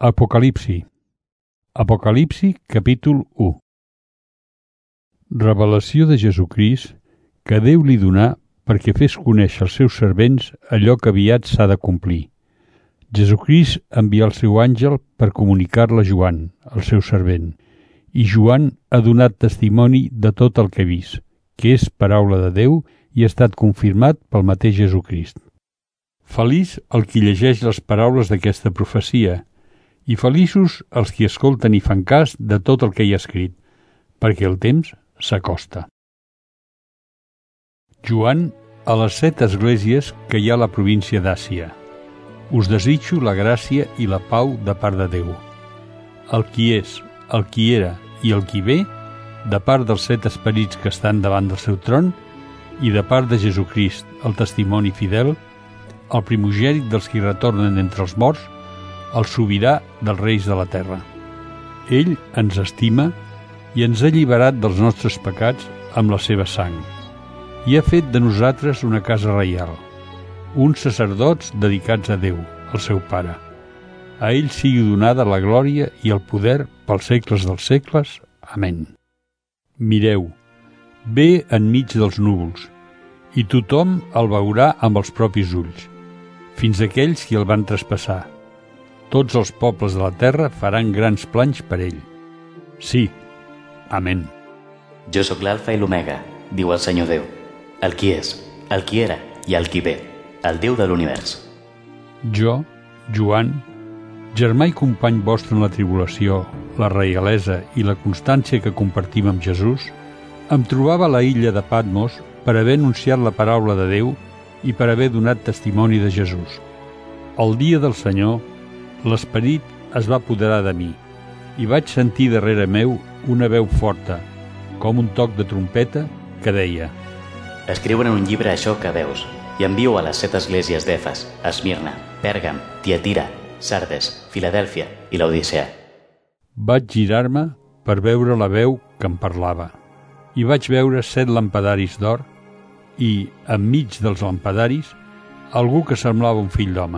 Apocalipsi. Apocalipsi, capítol 1. Revelació de Jesucrist que Déu li donà perquè fes conèixer als seus servents allò que aviat s'ha de complir. Jesucrist envià el seu àngel per comunicar-la a Joan, el seu servent, i Joan ha donat testimoni de tot el que ha vist, que és paraula de Déu i ha estat confirmat pel mateix Jesucrist. Feliç el qui llegeix les paraules d'aquesta profecia, i feliços els qui escolten i fan cas de tot el que hi ha escrit, perquè el temps s'acosta. Joan a les 7 esglésies que hi ha a la província d'Àsia. Us desitjo la gràcia i la pau de part de Déu. El qui és, el qui era i el qui ve, de part dels 7 esperits que estan davant del seu tron, i de part de Jesucrist, el testimoni fidel, el primogènit dels qui retornen entre els morts, el sobirà dels reis de la terra. Ell ens estima i ens ha alliberat dels nostres pecats amb la seva sang, i ha fet de nosaltres una casa reial, uns sacerdots dedicats a Déu, el seu Pare. A ell sigui donada la glòria i el poder pels segles dels segles. Amén. Mireu, ve enmig dels núvols, i tothom el veurà amb els propis ulls, fins aquells qui el van traspassar. Tots els pobles de la terra faran grans planys per ell. Sí. Amén. Jo sóc l'Alfa i l'Omega, diu el Senyor Déu, el qui és, el qui era i el qui ve, el Déu de l'univers. Jo, Joan, germà i company vostre en la tribulació, la reialesa i la constància que compartim amb Jesús, em trobava a la illa de Patmos per haver anunciat la paraula de Déu i per haver donat testimoni de Jesús. El dia del Senyor, l'Esperit es va apoderar de mi i vaig sentir darrere meu una veu forta, com un toc de trompeta, que deia: Escriu en un llibre això que veus i envio a les 7 esglésies d'Efes, Esmirna, Pèrgam, Tiatira, Sardes, Filadèlfia i Laodicea. Vaig girar-me per veure la veu que em parlava i vaig veure 7 lampadaris d'or i, enmig dels lampadaris, algú que semblava un fill d'home,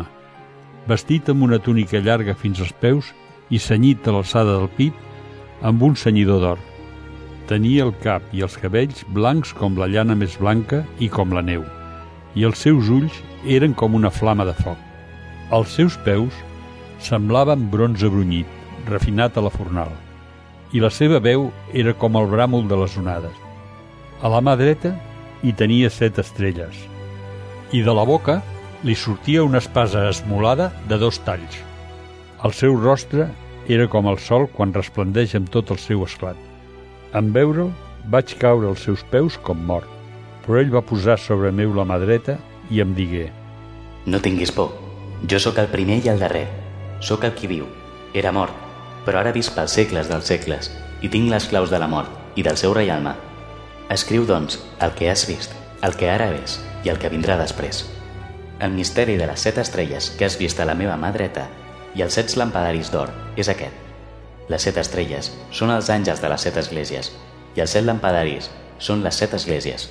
vestit amb una túnica llarga fins als peus i cenyit a l'alçada del pit amb un cenyidor d'or. Tenia el cap i els cabells blancs com la llana més blanca i com la neu, i els seus ulls eren com una flama de foc. Els seus peus semblaven bronze brunyit, refinat a la fornal, i la seva veu era com el bràmol de les onades. A la mà dreta hi tenia 7 estrelles, i de la boca li sortia una espasa esmolada de 2 talls. El seu rostre era com el sol quan resplendeix amb tot el seu esclat. En veure'l, vaig caure als seus peus com mort, però ell va posar sobre meu la mà dreta i em digué: No tinguis por, jo sóc el primer i el darrer, sóc el qui viu, era mort, però ara visc pels segles dels segles, i tinc les claus de la mort i del seu reialme. Escriu, doncs, el que has vist, el que ara és i el que vindrà després. El misteri de les 7 estrelles que has vist a la meva mà dreta i els 7 lampadaris d'or és aquest. Les 7 estrelles són els àngels de les 7 esglésies i els 7 lampadaris són les 7 esglésies.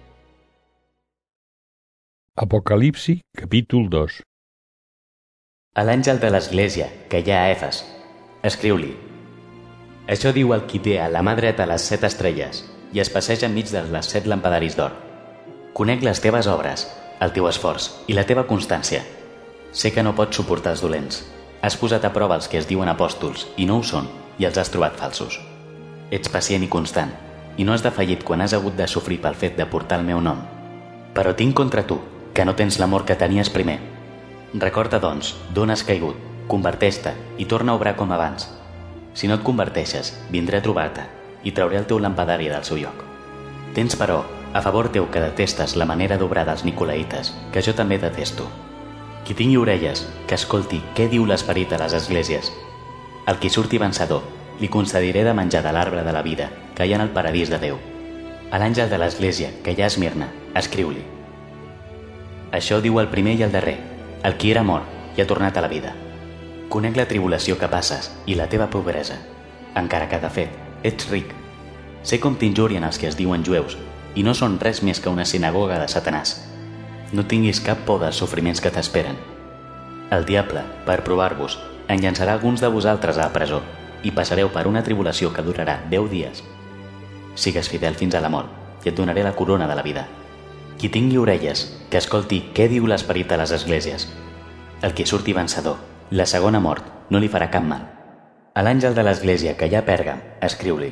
Apocalipsi, capítol 2. A l'àngel de l'església que hi ha a Efes, escriu-li: Això diu el qui té a la mà dreta les 7 estrelles i es passeja enmig de les 7 lampadaris d'or. Conec les teves obres, el teu esforç i la teva constància. Sé que no pots suportar els dolents. Has posat a prova els que es diuen apòstols i no ho són, i els has trobat falsos. Ets pacient i constant, i no has defallit quan has hagut de sofrir pel fet de portar el meu nom. Però tinc contra tu, que no tens l'amor que tenies primer. Recorda, doncs, d'on has caigut, converteix-te i torna a obrar com abans. Si no et converteixes, vindré a trobar-te i trauré el teu lampadari del seu lloc. Tens, però, a favor teu que detestes la manera d'obrar dels nicolaïtes, que jo també detesto. Qui tingui orelles, que escolti què diu l'Esperit a les esglésies. Al qui surti vencedor, li concediré de menjar de l'arbre de la vida que hi ha en el paradís de Déu. A l'àngel de l'església que hi ha a Esmirna, escriu-li: Això diu el primer i el darrer, el qui era mort i ha tornat a la vida. Conec la tribulació que passes i la teva pobresa, encara que, de fet, ets ric. Sé com t'injurien els que es diuen jueus i no són res més que una sinagoga de Satanàs. No tinguis cap por dels sofriments que t'esperen. El diable, per provar-vos, en llançarà alguns de vosaltres a la presó i passareu per una tribulació que durarà 10 dies. Sigues fidel fins a la mort i et donaré la corona de la vida. Qui tingui orelles, que escolti què diu l'esperit de les esglésies. El qui surti vencedor, la segona mort no li farà cap mal. A l'àngel de l'església que hi ha a Pèrgam, escriu-li: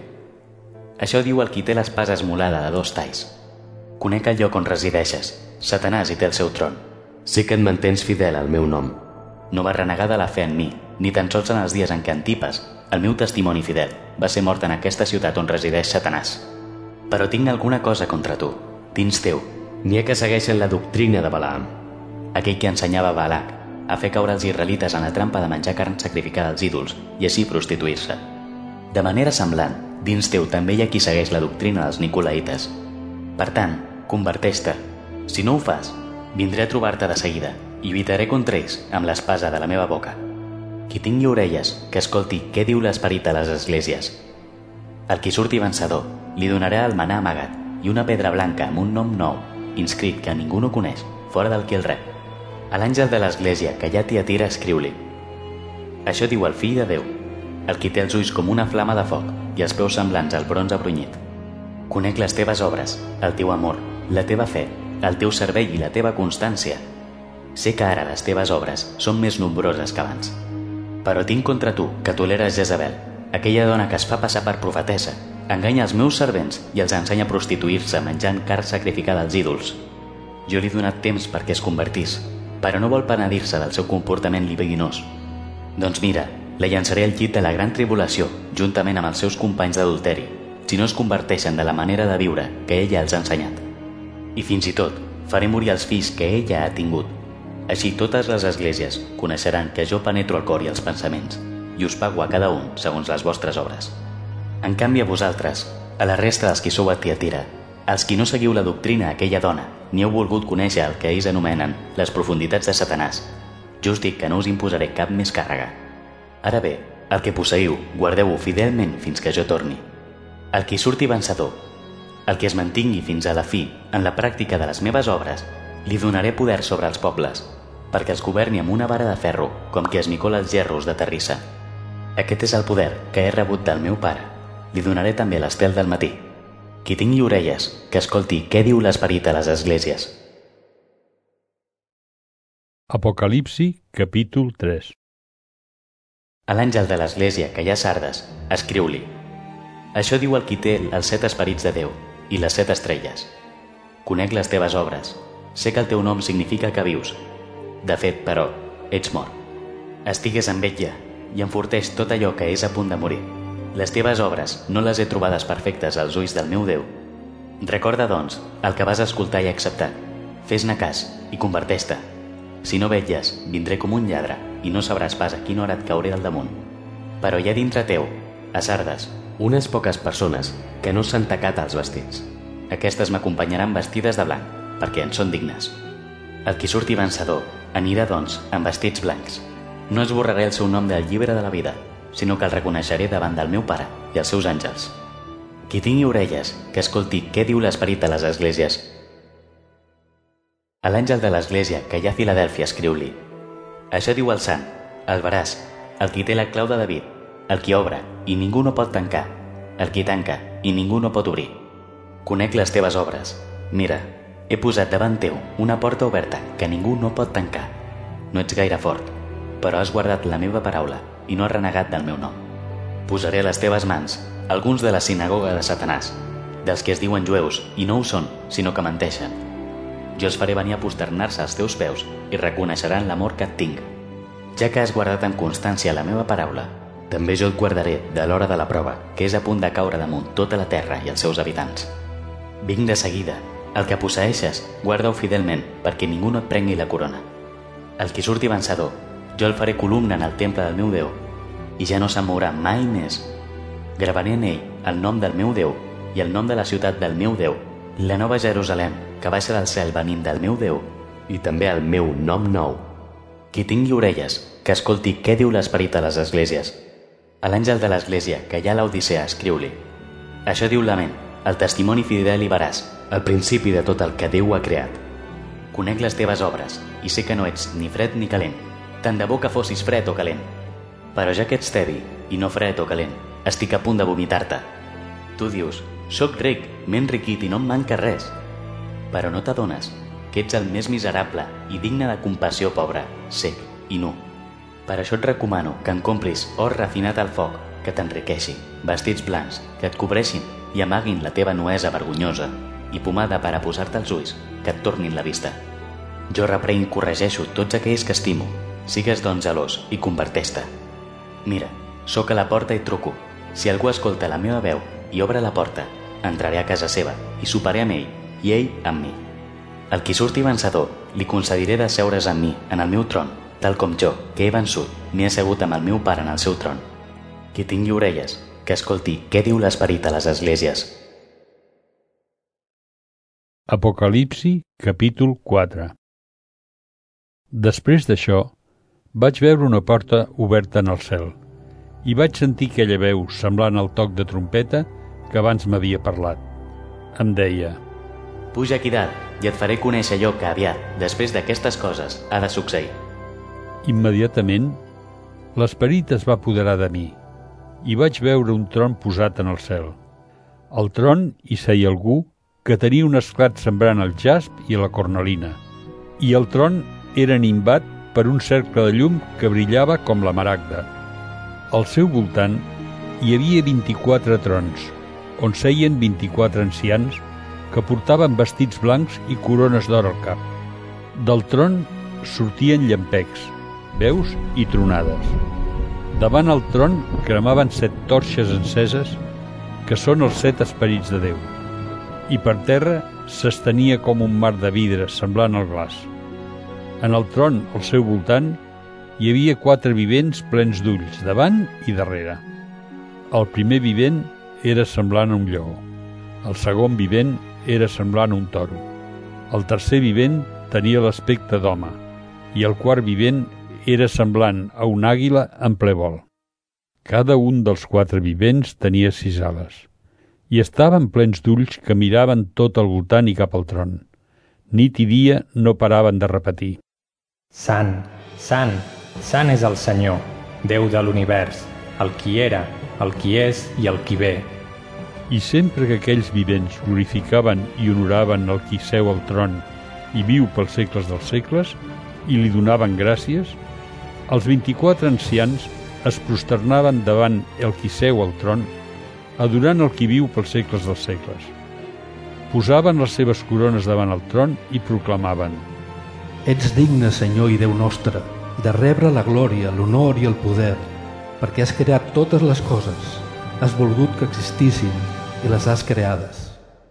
això diu el qui té l'espasa esmolada de 2 talls. Conec el lloc on resideixes, Satanàs hi té el seu tron. Sé que et mantens fidel al meu nom. No va renegar de la fe en mi, ni tan sols en els dies en què Antipas, el meu testimoni fidel, va ser mort en aquesta ciutat on resideix Satanàs. Però tinc alguna cosa contra tu, dins teu. N'hi ha que segueixen la doctrina de Balaam, aquell que ensenyava Balac a fer caure els israelites en la trampa de menjar carn sacrificada als ídols i així prostituir-se. De manera semblant, dins teu també hi ha qui segueix la doctrina dels nicolaïtes. Per tant, converteix-te. Si no ho fas, vindré a trobar-te de seguida i lluitaré contra ells amb l'espasa de la meva boca. Qui tingui orelles, que escolti què diu l'esperit a les esglésies. Al qui surti vencedor, li donaré el manà amagat i una pedra blanca amb un nom nou, inscrit que ningú no coneix, fora del qui el rep. A l'àngel de l'església que hi ha a Tiatira, escriu-li: això diu el fill de Déu, el qui té els ulls com una flama de foc i els peus semblants al bronze brunyit. Conec les teves obres, el teu amor, la teva fe, el teu servei i la teva constància. Sé que ara les teves obres són més nombroses que abans. Però tinc contra tu que toleres Jezabel, aquella dona que es fa passar per profetessa, enganya els meus servents i els ensenya a prostituir-se menjant carn sacrificada als ídols. Jo li he donat temps perquè es convertís, però no vol penedir-se del seu comportament libidinós. Doncs mira, la llançaré al llit de la gran tribulació, juntament amb els seus companys d'adulteri, si no es converteixen de la manera de viure que ella els ha ensenyat. I fins i tot, faré morir els fills que ella ha tingut. Així totes les esglésies coneixeran que jo penetro el cor i els pensaments, i us pago a cada un segons les vostres obres. En canvi a vosaltres, a la resta dels qui sou a Tiatira, els qui no seguiu la doctrina d'aquella dona, ni heu volgut conèixer el que ells anomenen les profunditats de Satanàs, jo us dic que no us imposaré cap més càrrega. Ara bé, el que posseiu, guardeu-ho fidelment fins que jo torni. El qui surti vencedor, el que es mantingui fins a la fi en la pràctica de les meves obres, li donaré poder sobre els pobles, perquè els governi amb una vara de ferro, com qui esmicola els gerros de terrissa. Aquest és el poder que he rebut del meu pare. Li donaré també l'estel del matí. Qui tingui orelles, que escolti què diu l'esperit a les esglésies. Apocalipsi, capítol 3. A l'àngel de l'església que hi ha a Sardes, escriu-li: això diu el qui té els 7 esperits de Déu i les 7 estrelles. Conec les teves obres. Sé que el teu nom significa que vius. De fet, però, ets mort. Estigues amb vetlla i enforteix tot allò que és a punt de morir. Les teves obres no les he trobades perfectes als ulls del meu Déu. Recorda, doncs, el que vas escoltar i acceptar. Fes-ne cas i converteix-te. Si no vetlles, vindré com un lladre i no sabràs pas a quina hora et cauré al damunt. Però hi ha dintre teu, a Sardes, unes poques persones que no s'han tacat els vestits. Aquestes m'acompanyaran vestides de blanc, perquè en són dignes. El qui surti vencedor anirà, doncs, amb vestits blancs. No esborraré el seu nom del llibre de la vida, sinó que el reconeixeré davant del meu pare i els seus àngels. Qui tingui orelles, que escolti què diu l'esperit a les esglésies. A l'àngel de l'església que hi ha a Filadèlfia, escriu-li: això diu el sant, el veraç, el qui té la clau de David, el qui obre i ningú no pot tancar, el qui tanca i ningú no pot obrir. Conec les teves obres. Mira, he posat davant teu una porta oberta que ningú no pot tancar. No ets gaire fort, però has guardat la meva paraula i no has renegat del meu nom. Posaré a les teves mans alguns de la sinagoga de Satanàs, dels que es diuen jueus i no ho són, sinó que menteixen. Jo els faré venir a posternar-se als teus peus i reconeixeran l'amor que et tinc. Ja que has guardat amb constància la meva paraula, també jo et guardaré de l'hora de la prova, que és a punt de caure damunt tota la terra i els seus habitants. Vinc de seguida. El que posseeixes, guarda-ho fidelment, perquè ningú no et prengui la corona. El qui surti vencedor, jo el faré columna en el temple del meu Déu, i ja no se'n mourà mai més. Gravaré en ell el nom del meu Déu i el nom de la ciutat del meu Déu, la nova Jerusalem, que baixa del cel venint del meu Déu, i també el meu nom nou. Qui tingui orelles, que escolti què diu l'esperit a les esglésies. A l'àngel de l'església que hi ha a l'Odissea, escriu-li: això diu l'Amén, el testimoni fidel i veraç, el principi de tot el que Déu ha creat. Conec les teves obres i sé que no ets ni fred ni calent. Tant de bo que fossis fred o calent. Però ja que ets tedi, i no fred o calent, estic a punt de vomitar-te. Tu dius, soc ric, m'he enriquit i no em manca res. Però no t'adones que ets el més miserable i digne de compassió pobre, sec i nu. Per això et recomano que en compris or refinat al foc, que t'enriqueixi, vestits blancs, que et cobreixin i amaguin la teva nuesa vergonyosa, i pomada per a posar-te els ulls, que et tornin la vista. Jo reprenc i corregeixo tots aquells que estimo. Sigues doncs gelós i converteix-te. Mira, sóc a la porta i truco. Si algú escolta la meva veu i obre la porta, entraré a casa seva i soparé amb ell i ell amb mi. Al qui surti vencedor, li concediré de seure's amb mi en el meu tron, tal com jo, que he vençut, m'he assegut amb el meu pare en el seu tron. Qui tingui orelles, que escolti què diu l'esperit a les esglésies. Apocalipsi, capítol 4. Després d'això, vaig veure una porta oberta en el cel i vaig sentir aquella veu semblant al toc de trompeta que abans m'havia parlat. Em deia: Puja aquí dalt i et faré conèixer allò que aviat, després d'aquestes coses, ha de succeir. Immediatament, l'esperit es va apoderar de mi i vaig veure un tron posat en el cel. Al tron hi seia algú que tenia un esclat semblant al jasp i a la cornalina, i el tron era nimbat per un cercle de llum que brillava com la maragda. Al seu voltant hi havia 24 trons, on seien 24 ancians que portaven vestits blancs i corones d'or al cap. Del tron sortien llampecs, veus i tronades. Davant el tron cremaven 7 torxes enceses, que són els 7 esperits de Déu, i per terra s'estenia com un mar de vidre semblant al glaç. En el tron, al seu voltant, hi havia 4 vivents plens d'ulls, davant i darrere. El primer vivent era semblant a un lleó, el segon vivent era semblant a un toro, el tercer vivent tenia l'aspecte d'home, i el quart vivent era semblant a una àguila en ple vol. Cada un dels 4 vivents tenia 6 ales, i estaven plens d'ulls que miraven tot al voltant i cap al tron. Nit i dia no paraven de repetir: Sant, sant, sant és el Senyor, Déu de l'univers, el qui era, el qui és i el qui ve. I sempre que aquells vivents glorificaven i honoraven el qui seu al tron i viu pels segles dels segles, i li donaven gràcies, els 24 ancians es prosternaven davant el qui seu al tron, adorant el qui viu pels segles dels segles. Posaven les seves corones davant el tron i proclamaven: Ets digne, Senyor i Déu nostre, de rebre la glòria, l'honor i el poder, perquè has creat totes les coses, has volgut que existissin i les has creades.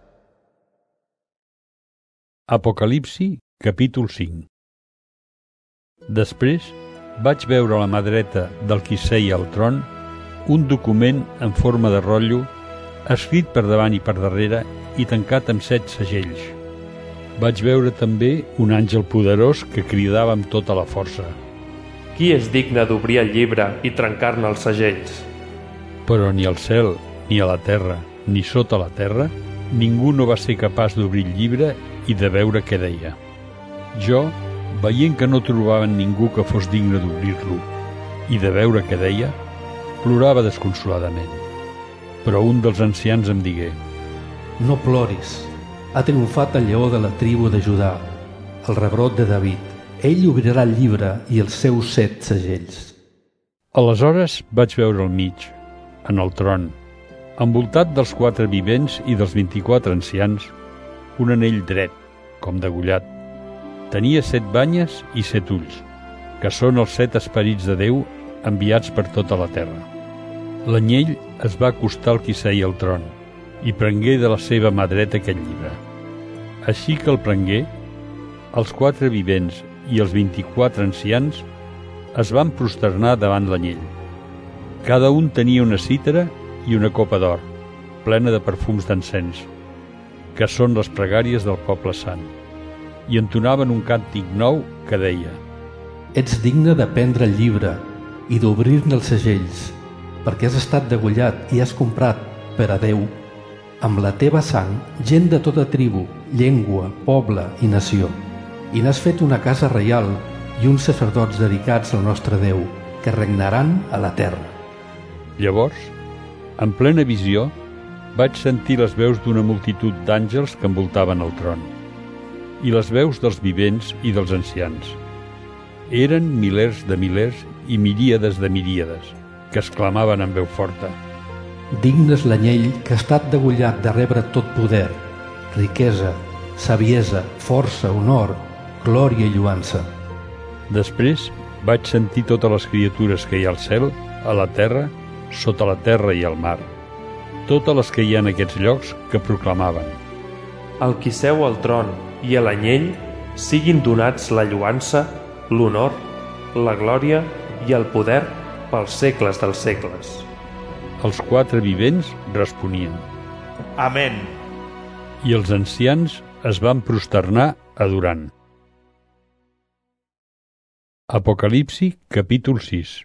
Apocalipsi, capítol 5. Després vaig veure a la mà dreta del qui seia al tron un document en forma de rotllo, escrit per davant i per darrere i tancat amb 7 segells. Vaig veure també un àngel poderós que cridava amb tota la força: Qui és digne d'obrir el llibre i trencar-ne els segells? Però ni al cel, ni a la terra, ni sota la terra, ningú no va ser capaç d'obrir el llibre i de veure què deia. Jo, veient que no trobaven ningú que fos digne d'obrir-lo i de veure què deia, plorava desconsoladament. Però un dels ancians em digué: No ploris, ha triomfat el lleó de la tribu de Judà, el rebrot de David. Ell obrirà el llibre i els seus 7 segells. Aleshores vaig veure al mig, en el tron, envoltat dels 4 vivents i dels 24 ancians, un anell dret, com degollat. Tenia 7 banyes i 7 ulls, que són els 7 esperits de Déu enviats per tota la terra. L'anyell es va acostar al qui seia al tron i prengué de la seva mà dreta aquest llibre. Així que el prengué, els 4 vivents i els 24 ancians es van prosternar davant l'anyell. Cada un tenia una cítara i una copa d'or, plena de perfums d'encens, que són les pregàries del poble sant, i entonaven un càntic nou que deia: Ets digne de prendre el llibre i d'obrir-ne els segells, perquè has estat degollat i has comprat per a Déu, amb la teva sang, gent de tota tribu, llengua, poble i nació. I n'has fet una casa reial i uns sacerdots dedicats al nostre Déu. que regnaran a la terra. Llavors, en plena visió, vaig sentir les veus d'una multitud d'àngels que envoltaven el tron, i les veus dels vivents i dels ancians. Eren milers de milers i miríades de miríades, que exclamaven amb veu forta: Digne és l'anyell que ha estat degollat de rebre tot poder, riquesa, saviesa, força, honor, glòria i lluança. Després vaig sentir totes les criatures que hi ha al cel, a la terra, sota la terra i al mar, totes les que hi ha en aquests llocs que proclamaven: Al qui seu al tron i a l'anyell siguin donats la lluança, l'honor, la glòria i el poder pels segles dels segles. Els quatre vivents responien: Amén. I els ancians es van prosternar adorant. Apocalipsi, capítol 6.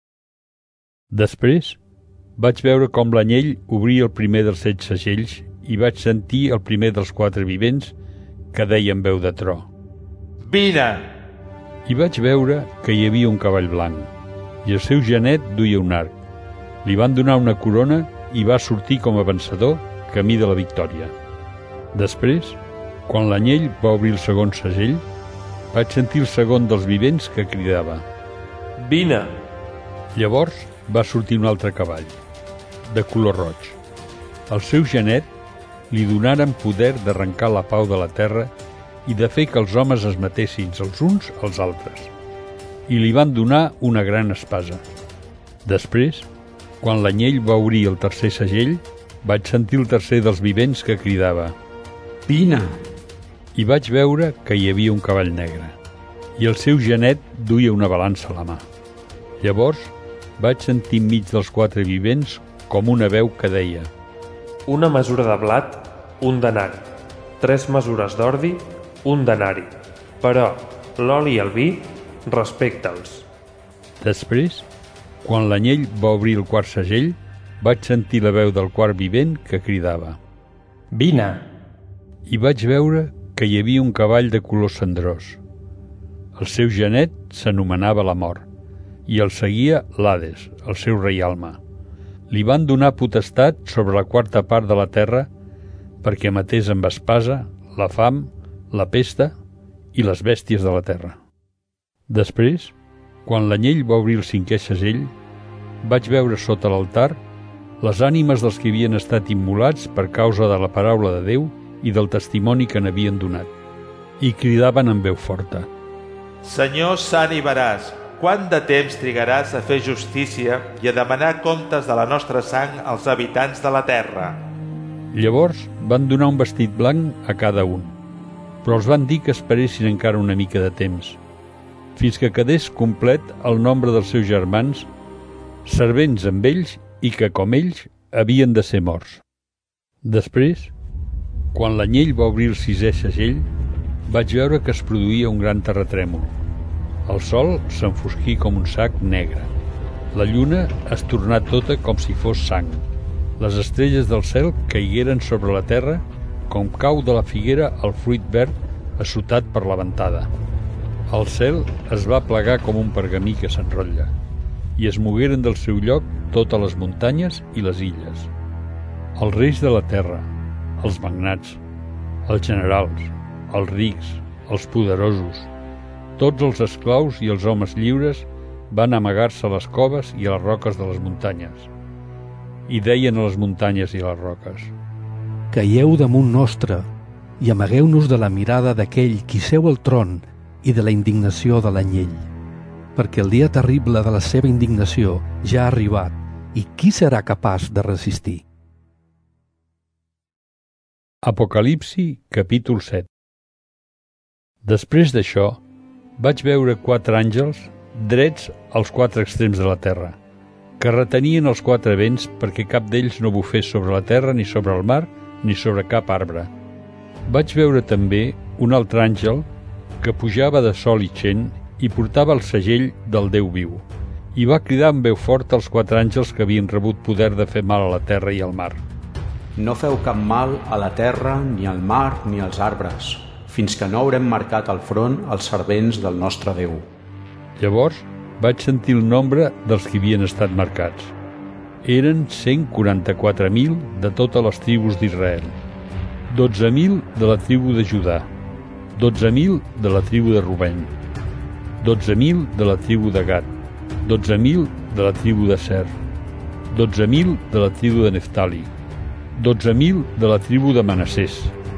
Després vaig veure com l'anyell obria el primer dels 7 segells i vaig sentir el primer dels quatre vivents que deia amb veu de tro: Vine! I vaig veure que hi havia un cavall blanc, i el seu genet duia un arc. Li van donar una corona i va sortir com a vencedor, camí de la victòria. Després, quan l'anyell va obrir el segon segell, vaig sentir el segon dels vivents que cridava: Vine! Llavors va sortir un altre cavall, de color roig. Al seu genet li donaren poder d'arrencar la pau de la terra i de fer que els homes es matessin els uns als altres. I li van donar una gran espasa. Després, quan l'anyell va obrir el tercer segell, vaig sentir el tercer dels vivents que cridava: Vine! I vaig veure que hi havia un cavall negre, i el seu genet duia una balança a la mà. Llavors vaig sentir enmig dels quatre vivents com una veu que deia: Una mesura de blat, un denari. 3 mesures d'ordi, un denari. Però l'oli i el vi, respecta'ls. Després, quan l'anyell va obrir el quart segell, vaig sentir la veu del quart vivent que cridava: Vine! I vaig veure que hi havia un cavall de color cendrós. El seu genet s'anomenava la mort, i el seguia l'Hades, el seu reialme. Li van donar potestat sobre la quarta part de la terra perquè matés amb espasa, la fam, la pesta i les bèsties de la terra. Després, quan l'anyell va obrir el cinquè segell, vaig veure sota l'altar les ànimes dels que havien estat immolats per causa de la paraula de Déu i del testimoni que n'havien donat, i cridaven amb veu forta: Senyor sant i veraç, quant de temps trigaràs a fer justícia i a demanar comptes de la nostra sang als habitants de la terra? Llavors van donar un vestit blanc a cada un, però els van dir que esperessin encara una mica de temps, fins que quedés complet el nombre dels seus germans, servents amb ells i que, com ells, havien de ser morts. Després, quan l'anyell va obrir el sisè segell, vaig veure que es produïa un gran terratrèmol. El sol s'enfosquí com un sac negre. La lluna es tornà tota com si fos sang. Les estrelles del cel caigueren sobre la terra com cau de la figuera el fruit verd assotat per la ventada. El cel es va plegar com un pergamí que s'enrotlla, i es mogueren del seu lloc totes les muntanyes i les illes. Els reis de la terra, els magnats, els generals, els rics, els poderosos, tots els esclaus i els homes lliures van amagar-se a les coves i a les roques de les muntanyes. I deien a les muntanyes i a les roques: Caieu damunt nostre i amagueu-nos de la mirada d'aquell qui seu al tron i de la indignació de l'anyell, perquè el dia terrible de la seva indignació ja ha arribat, i qui serà capaç de resistir? Apocalipsi, capítol 7. Després d'això, vaig veure 4 àngels drets als 4 extrems de la terra, que retenien els 4 vents perquè cap d'ells no bufés sobre la terra, ni sobre el mar, ni sobre cap arbre. Vaig veure també un altre àngel que pujava de sol i xent i portava el segell del Déu viu, i va cridar amb veu forta als 4 àngels que havien rebut poder de fer mal a la terra i al mar. No feu cap mal a la terra, ni al mar, ni als arbres, fins que no haurem marcat al front els servents del nostre Déu. Llavors vaig sentir el nombre dels que havien estat marcats. Eren 144.000 de totes les tribus d'Israel, 12.000 de la tribu de Judà, 12.000 de la tribu de Rubén, 12.000 de la tribu de Gad, 12.000 de la tribu de Ser, 12.000 de la tribu de Neftali, 12.000 de la tribu de Manassès,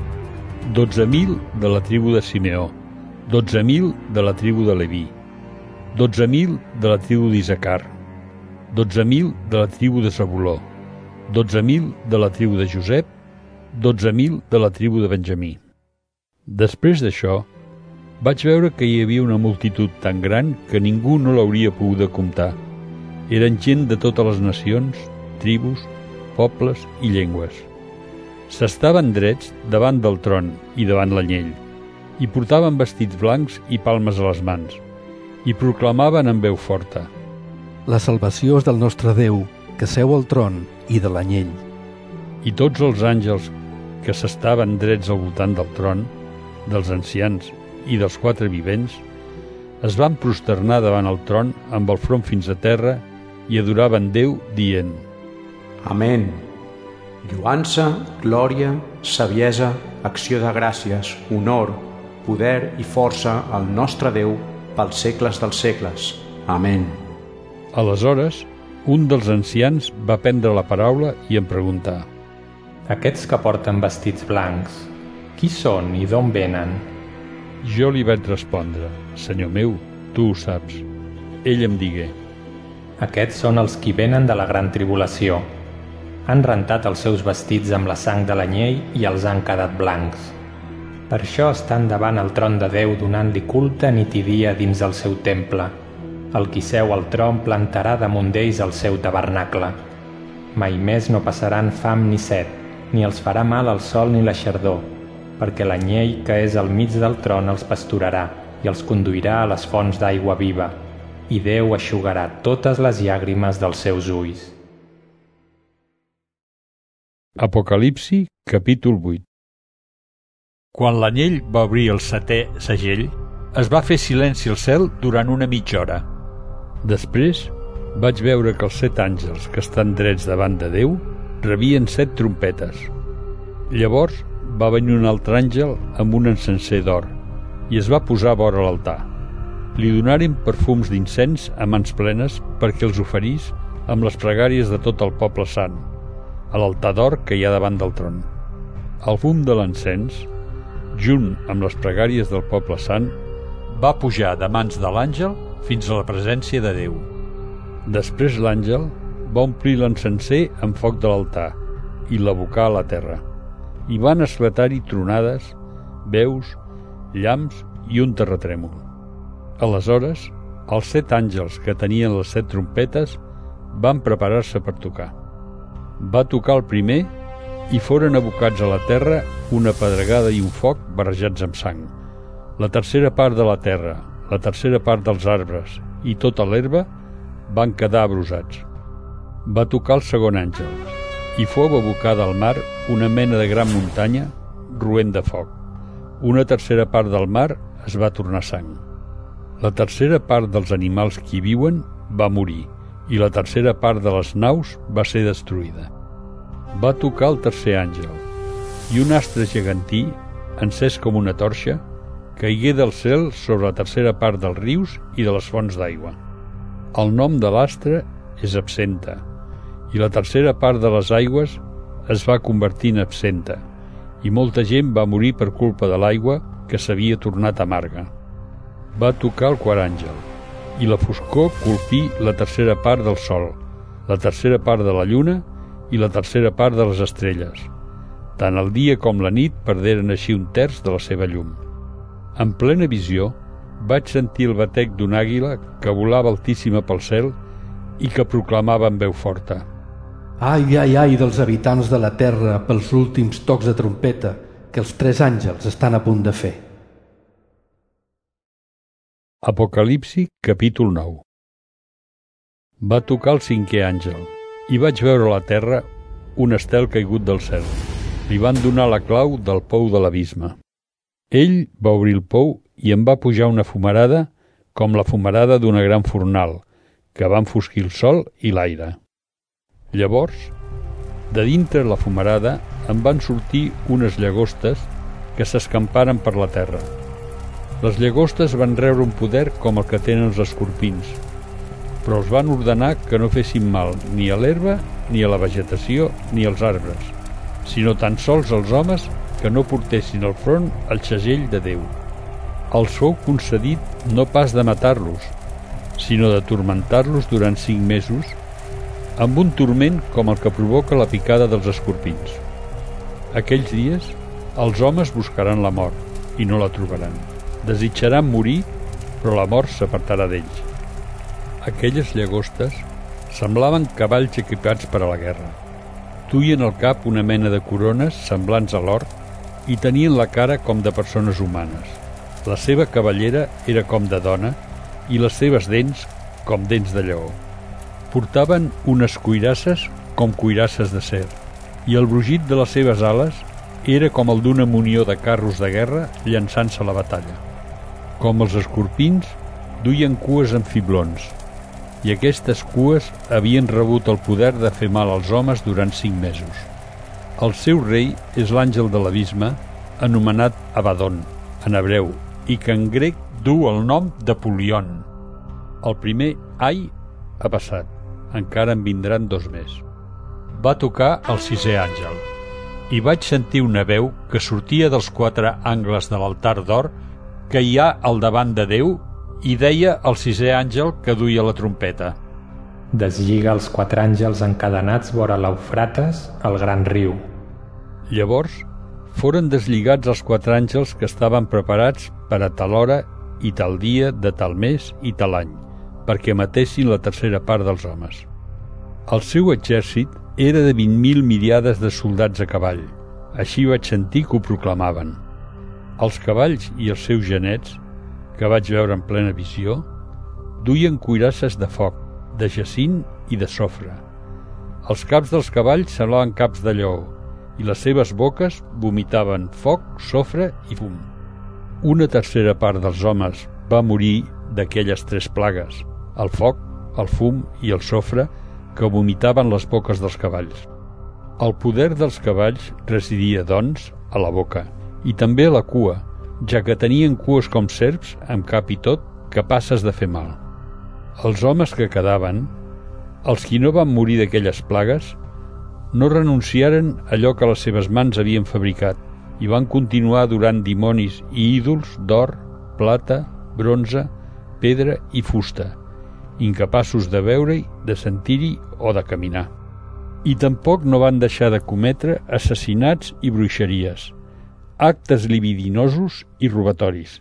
12.000 de la tribu de Simeó, 12.000 de la tribu de Leví, 12.000 de la tribu d'Issacar, 12.000 de la tribu de Zabuló, 12.000 de la tribu de Josep, 12.000 de la tribu de Benjamí. Després d'això, vaig veure que hi havia una multitud tan gran que ningú no l'hauria pogut comptar. Eren gent de totes les nacions, tribus, pobles i llengües. S'estaven drets davant del tron i davant l'anyell, i portaven vestits blancs i palmes a les mans, i proclamaven amb veu forta: La salvació és del nostre Déu, que seu al tron i de l'anyell. I tots els àngels que s'estaven drets al voltant del tron, dels ancians i dels 4 vivents, es van prosternar davant el tron amb el front fins a terra i adoraven Déu dient: Amén. Lluança, glòria, saviesa, acció de gràcies, honor, poder i força al nostre Déu pels segles dels segles. Amén. Aleshores, un dels ancians va prendre la paraula i em preguntà: Aquests que porten vestits blancs, qui són i d'on venen? Jo li vaig respondre: Senyor meu, tu ho saps. Ell em digué: Aquests són els qui venen de la gran tribulació. Han rentat els seus vestits amb la sang de l'anyell i els han quedat blancs. Per això estan davant el tron de Déu donant-li culte nit i dia dins el seu temple. El qui seu al tron plantarà damunt d'ells el seu tabernacle. Mai més no passaran fam ni set, ni els farà mal el sol ni la xardor, perquè l'anyell que és al mig del tron els pasturarà i els conduirà a les fonts d'aigua viva, i Déu eixugarà totes les llàgrimes dels seus ulls. Apocalipsi, capítol 8. Quan l'anyell va obrir el 7è segell, es va fer silenci al cel durant una mitja hora. Després vaig veure que els 7 àngels que estan drets davant de Déu rebien 7 trompetes. Llavors va venir un altre àngel amb un encenser d'or i es va posar vora l'altar. Li donaren perfums d'incens a mans plenes perquè els oferís amb les pregàries de tot el poble sant, a l'altar d'or que hi ha davant del tron. El fum de l'encens, junt amb les pregàries del poble sant, va pujar de mans de l'àngel fins a la presència de Déu. Després l'àngel va omplir l'encenser amb foc de l'altar i l'abocar a la terra. I van esclatar-hi tronades, veus, llamps i un terratrèmol. Aleshores, els 7 àngels que tenien les 7 trompetes van preparar-se per tocar. Va tocar el primer i foren abocats a la terra una pedregada i un foc barrejats amb sang. La tercera part de la terra, la tercera part dels arbres i tota l'herba van quedar abrusats. Va tocar el segon àngel i fou abocada al mar una mena de gran muntanya roent de foc. Una tercera part del mar es va tornar sang. La tercera part dels animals que hi viuen va morir i la tercera part de les naus va ser destruïda. Va tocar el tercer àngel i un astre gegantí, encès com una torxa, caigué del cel sobre la tercera part dels rius i de les fonts d'aigua. El nom de l'astre és absenta i la tercera part de les aigües es va convertir en absenta i molta gent va morir per culpa de l'aigua que s'havia tornat amarga. Va tocar el quart àngel i la foscor colpí la tercera part del sol, la tercera part de la lluna i la tercera part de les estrelles. Tant el dia com la nit perderen així un terç de la seva llum. En plena visió, vaig sentir el batec d'una àguila que volava altíssima pel cel i que proclamava amb veu forta: Ai, ai, ai dels habitants de la terra pels últims tocs de trompeta que els 3 àngels estan a punt de fer. Apocalipsi, capítol 9. Va tocar el 5è àngel i vaig veure a la terra un estel caigut del cel. Li van donar la clau del pou de l'abisme. Ell va obrir el pou i en va pujar una fumarada com la fumarada d'una gran fornal, que va enfosquir el sol i l'aire. Llavors, de dintre la fumarada en van sortir unes llagostes que s'escamparen per la terra. Les llagostes van rebre un poder com el que tenen els escorpins, però els van ordenar que no fessin mal ni a l'herba, ni a la vegetació, ni als arbres, sinó tan sols als homes que no portessin al front el segell de Déu. Els fou concedit no pas de matar-los, sinó de turmentar-los durant 5 mesos, amb un turment com el que provoca la picada dels escorpins. Aquells dies, els homes buscaran la mort i no la trobaran. Desitjaran morir, però la mort s'apartarà d'ells. Aquelles llagostes semblaven cavalls equipats per a la guerra. Duien al cap una mena de corones semblants a l'or i tenien la cara com de persones humanes. La seva cabellera era com de dona i les seves dents com dents de lleó. Portaven unes cuirasses com cuirasses de cer i el brugit de les seves ales era com el d'una munió de carros de guerra llançant-se a la batalla. Com els escorpins, duien cues amb fiblons, i aquestes cues havien rebut el poder de fer mal als homes durant 5 mesos. El seu rei és l'àngel de l'abisme, anomenat Abaddon, en hebreu, i que en grec du el nom d'Apolion. El primer ai ha passat, encara en vindran 2 més. Va tocar el 6è àngel, i vaig sentir una veu que sortia dels 4 angles de l'altar d'or que hi ha al davant de Déu i deia al 6è àngel que duia la trompeta: Deslliga els 4 àngels encadenats vora l'Eufrates, el gran riu. Llavors foren deslligats els 4 àngels que estaven preparats per a tal hora i tal dia de tal mes i tal any, perquè matessin la tercera part dels homes. El seu exèrcit era de 20.000 miliades de soldats a cavall. Així vaig sentir que ho proclamaven. Els cavalls i els seus genets, que vaig veure en plena visió, duien cuirasses de foc, de jacint i de sofre. Els caps dels cavalls semblaven caps de lleó i les seves boques vomitaven foc, sofre i fum. Una tercera part dels homes va morir d'aquelles 3 plagues: el foc, el fum i el sofre, que vomitaven les boques dels cavalls. El poder dels cavalls residia, doncs, a la boca i també a la cua, ja que tenien cues com serps, amb cap i tot, capaces de fer mal. Els homes que quedaven, els qui no van morir d'aquelles plagues, no renunciaren a allò que les seves mans havien fabricat i van continuar adorant dimonis i ídols d'or, plata, bronze, pedra i fusta, incapaços de veure-hi, de sentir-hi o de caminar. I tampoc no van deixar de cometre assassinats i bruixeries, actes libidinosos i robatoris.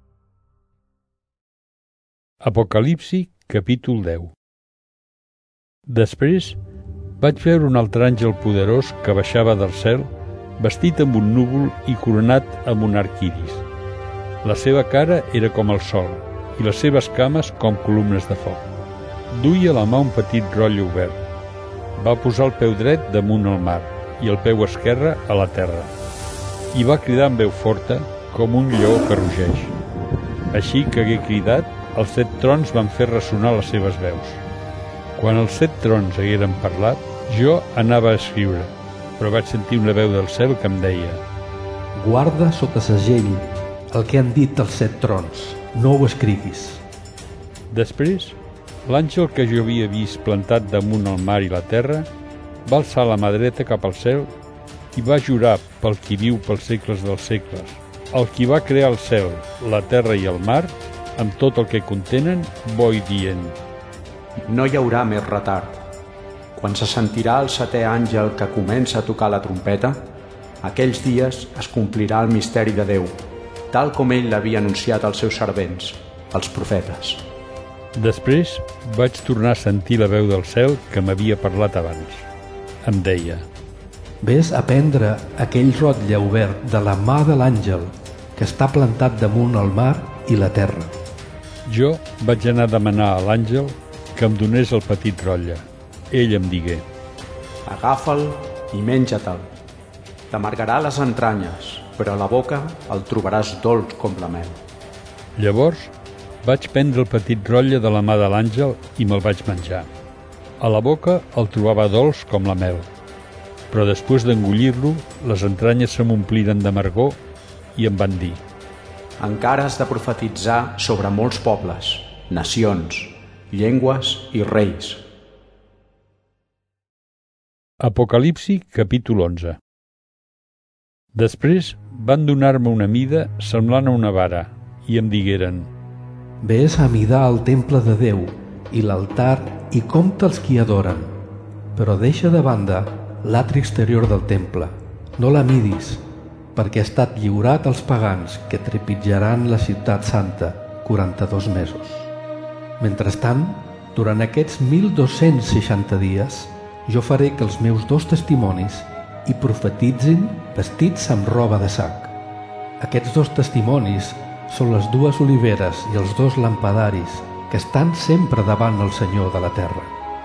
Apocalipsi, capítol 10. Després vaig veure un altre àngel poderós que baixava del cel, vestit amb un núvol i coronat amb un arc iris. La seva cara era com el sol i les seves cames com columnes de foc. Duia a la mà un petit rotlle obert. Va posar el peu dret damunt el mar i el peu esquerre a la terra. I va cridar amb veu forta com un lleó que rugeix. Així que hagué cridat, els 7 trons van fer ressonar les seves veus. Quan els 7 trons hagueren parlat, jo anava a escriure, però vaig sentir una veu del cel que em deia: Guarda sota segell el que han dit els 7 trons, no ho escriguis. Després, l'àngel que jo havia vist plantat damunt el mar i la terra va alçar la mà dreta cap al cel i va jurar pel qui viu pels segles dels segles, el qui va crear el cel, la terra i el mar, amb tot el que contenen, bo i dient: No hi haurà més retard. Quan se sentirà el 7è àngel que comença a tocar la trompeta, aquells dies es complirà el misteri de Déu, tal com ell l'havia anunciat als seus servents, els profetes. Després vaig tornar a sentir la veu del cel que m'havia parlat abans. Em deia: Ves a prendre aquell rotlle obert de la mà de l'àngel que està plantat damunt el mar i la terra. Jo vaig anar a demanar a l'àngel que em donés el petit rotlle. Ell em digué: Agafa'l i menja-te'l. T'amargarà les entranyes, però a la boca el trobaràs dolç com la mel. Llavors Vaig prendre el petit rotlle de la mà de l'àngel i me'l vaig menjar. A la boca el trobava dolç com la mel, però després d'engollir-lo, les entranyes se m'ompliren d'amargor i em van dir: encara has de profetitzar sobre molts pobles, nacions, llengües i reis. Apocalipsi, capítol 11. Després van donar-me una mida semblant a una vara i em digueren: Ves a midar el temple de Déu i l'altar i compta els qui adoren, però deixa de banda l'atri exterior del temple. No la midis, perquè ha estat lliurat als pagans que trepitjaran la ciutat santa 42 mesos. Mentrestant, durant aquests 1.260 dies, jo faré que els meus 2 testimonis hi profetitzin vestits amb roba de sac. Aquests 2 testimonis són les 2 oliveres i els 2 lampadaris que estan sempre davant el Senyor de la terra.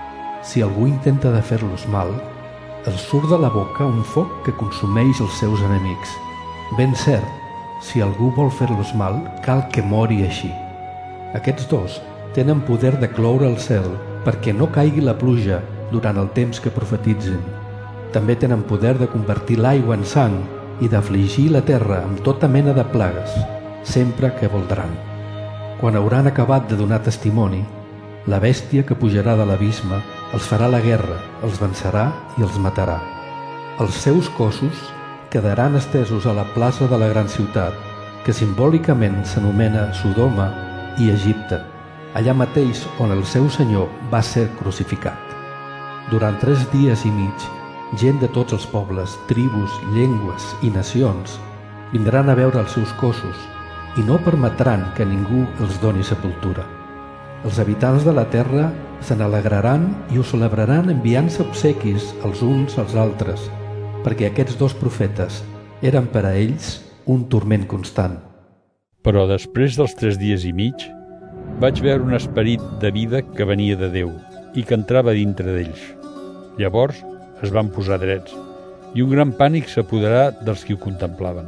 Si algú intenta de fer-los mal, els surt de la boca un foc que consumeix els seus enemics. Ben cert, si algú vol fer-los mal, cal que mori així. Aquests 2 tenen poder de cloure el cel perquè no caigui la pluja durant el temps que profetitzin. També tenen poder de convertir l'aigua en sang i d'afligir la terra amb tota mena de plagues, sempre que voldran. Quan hauran acabat de donar testimoni, la bèstia que pujarà de l'abisme els farà la guerra, els vencerà i els matarà. Els seus cossos quedaran estesos a la plaça de la gran ciutat, que simbòlicament s'anomena Sodoma i Egipte, allà mateix on el seu senyor va ser crucificat. Durant 3 dies i mig, gent de tots els pobles, tribus, llengües i nacions vindran a veure els seus cossos i no permetran que ningú els doni sepultura. Els habitants de la terra se n'alegraran i ho celebraran enviant-se obsequis els uns als altres, perquè aquests 2 profetes eren per a ells un turment constant. Però després dels 3 dies i mig, vaig veure un esperit de vida que venia de Déu i que entrava dintre d'ells. Llavors es van posar drets i un gran pànic s'apoderà dels qui ho contemplaven.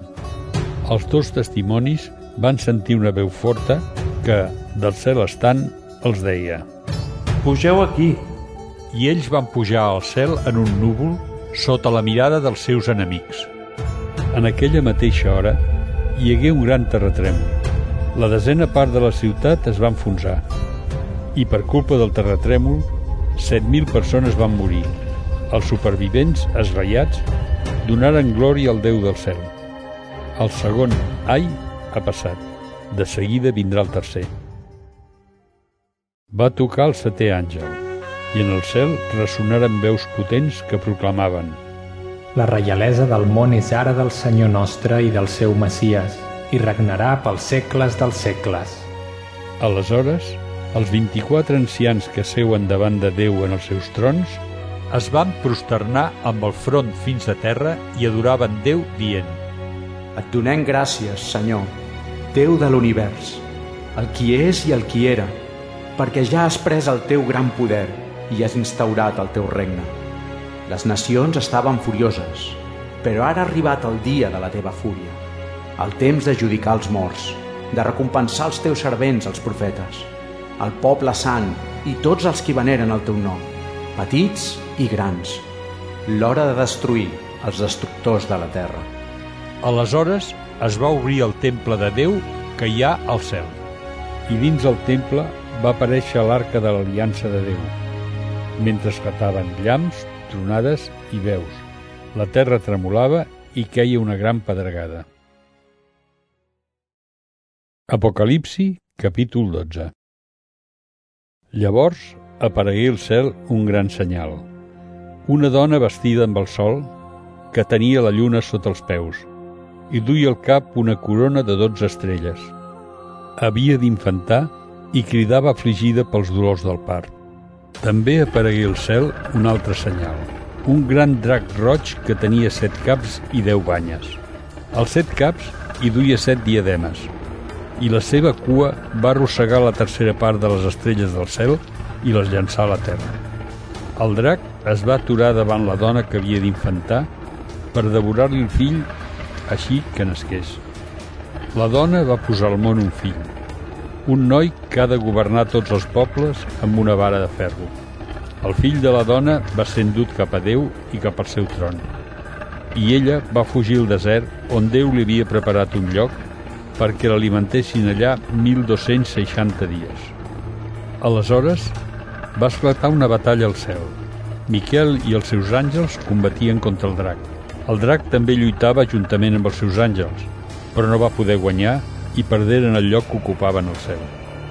Els 2 testimonis van sentir una veu forta que, del cel estant, els deia: pugeu aquí. I ells van pujar al cel en un núvol sota la mirada dels seus enemics. En aquella mateixa hora hi hagué un gran terratrèmol. La 10a part de la ciutat es va enfonsar i per culpa del terratrèmol 7.000 persones van morir. Els supervivents, esvaiats, donaren glòria al Déu del cel. El segon ai ha passat. De seguida vindrà el tercer. Va tocar el 7è àngel i en el cel ressonaren veus potents que proclamaven: La reialesa del món és ara del Senyor nostre i del seu Messies, i regnarà pels segles dels segles. Aleshores, els 24 ancians que seuen davant de Déu en els seus trons es van prosternar amb el front fins a terra i adoraven Déu dient: Et donem gràcies, Senyor, Déu de l'univers, el qui és i el qui era, perquè ja has pres el teu gran poder i has instaurat el teu regne. Les nacions estaven furioses, però ara ha arribat el dia de la teva fúria, el temps de judicar els morts, de recompensar els teus servents, els profetes, el poble sant i tots els qui veneren el teu nom, petits i grans, l'hora de destruir els destructors de la terra. Aleshores es va obrir el temple de Déu que hi ha al cel, i dins el temple va aparèixer l'arca de l'aliança de Déu, mentre esclataven llamps, tronades i veus. La terra tremolava i queia una gran pedregada. Apocalipsi, capítol 12. Llavors aparegué al cel un gran senyal. Una dona vestida amb el sol, que tenia la lluna sota els peus, i duia al cap una corona de 12 estrelles. Havia d'infantar i cridava afligida pels dolors del part. També aparegué al cel un altre senyal, un gran drac roig que tenia 7 caps i 10 banyes. Als 7 caps hi duia 7 diademes, i la seva cua va arrossegar la tercera part de les estrelles del cel i les llançar a la terra. El drac es va aturar davant la dona que havia d'infantar per devorar-li el fill així que nasqués. La dona va posar al món un fill, un noi que ha de governar tots els pobles amb una vara de ferro. El fill de la dona va ser endut cap a Déu i cap al seu tron. I ella va fugir al desert, on Déu li havia preparat un lloc perquè l'alimentessin allà 1260 dies. Aleshores va esclatar una batalla al cel. Miquel i els seus àngels combatien contra el drac. El drac també lluitava juntament amb els seus àngels, però no va poder guanyar i perderen el lloc que ocupaven al cel.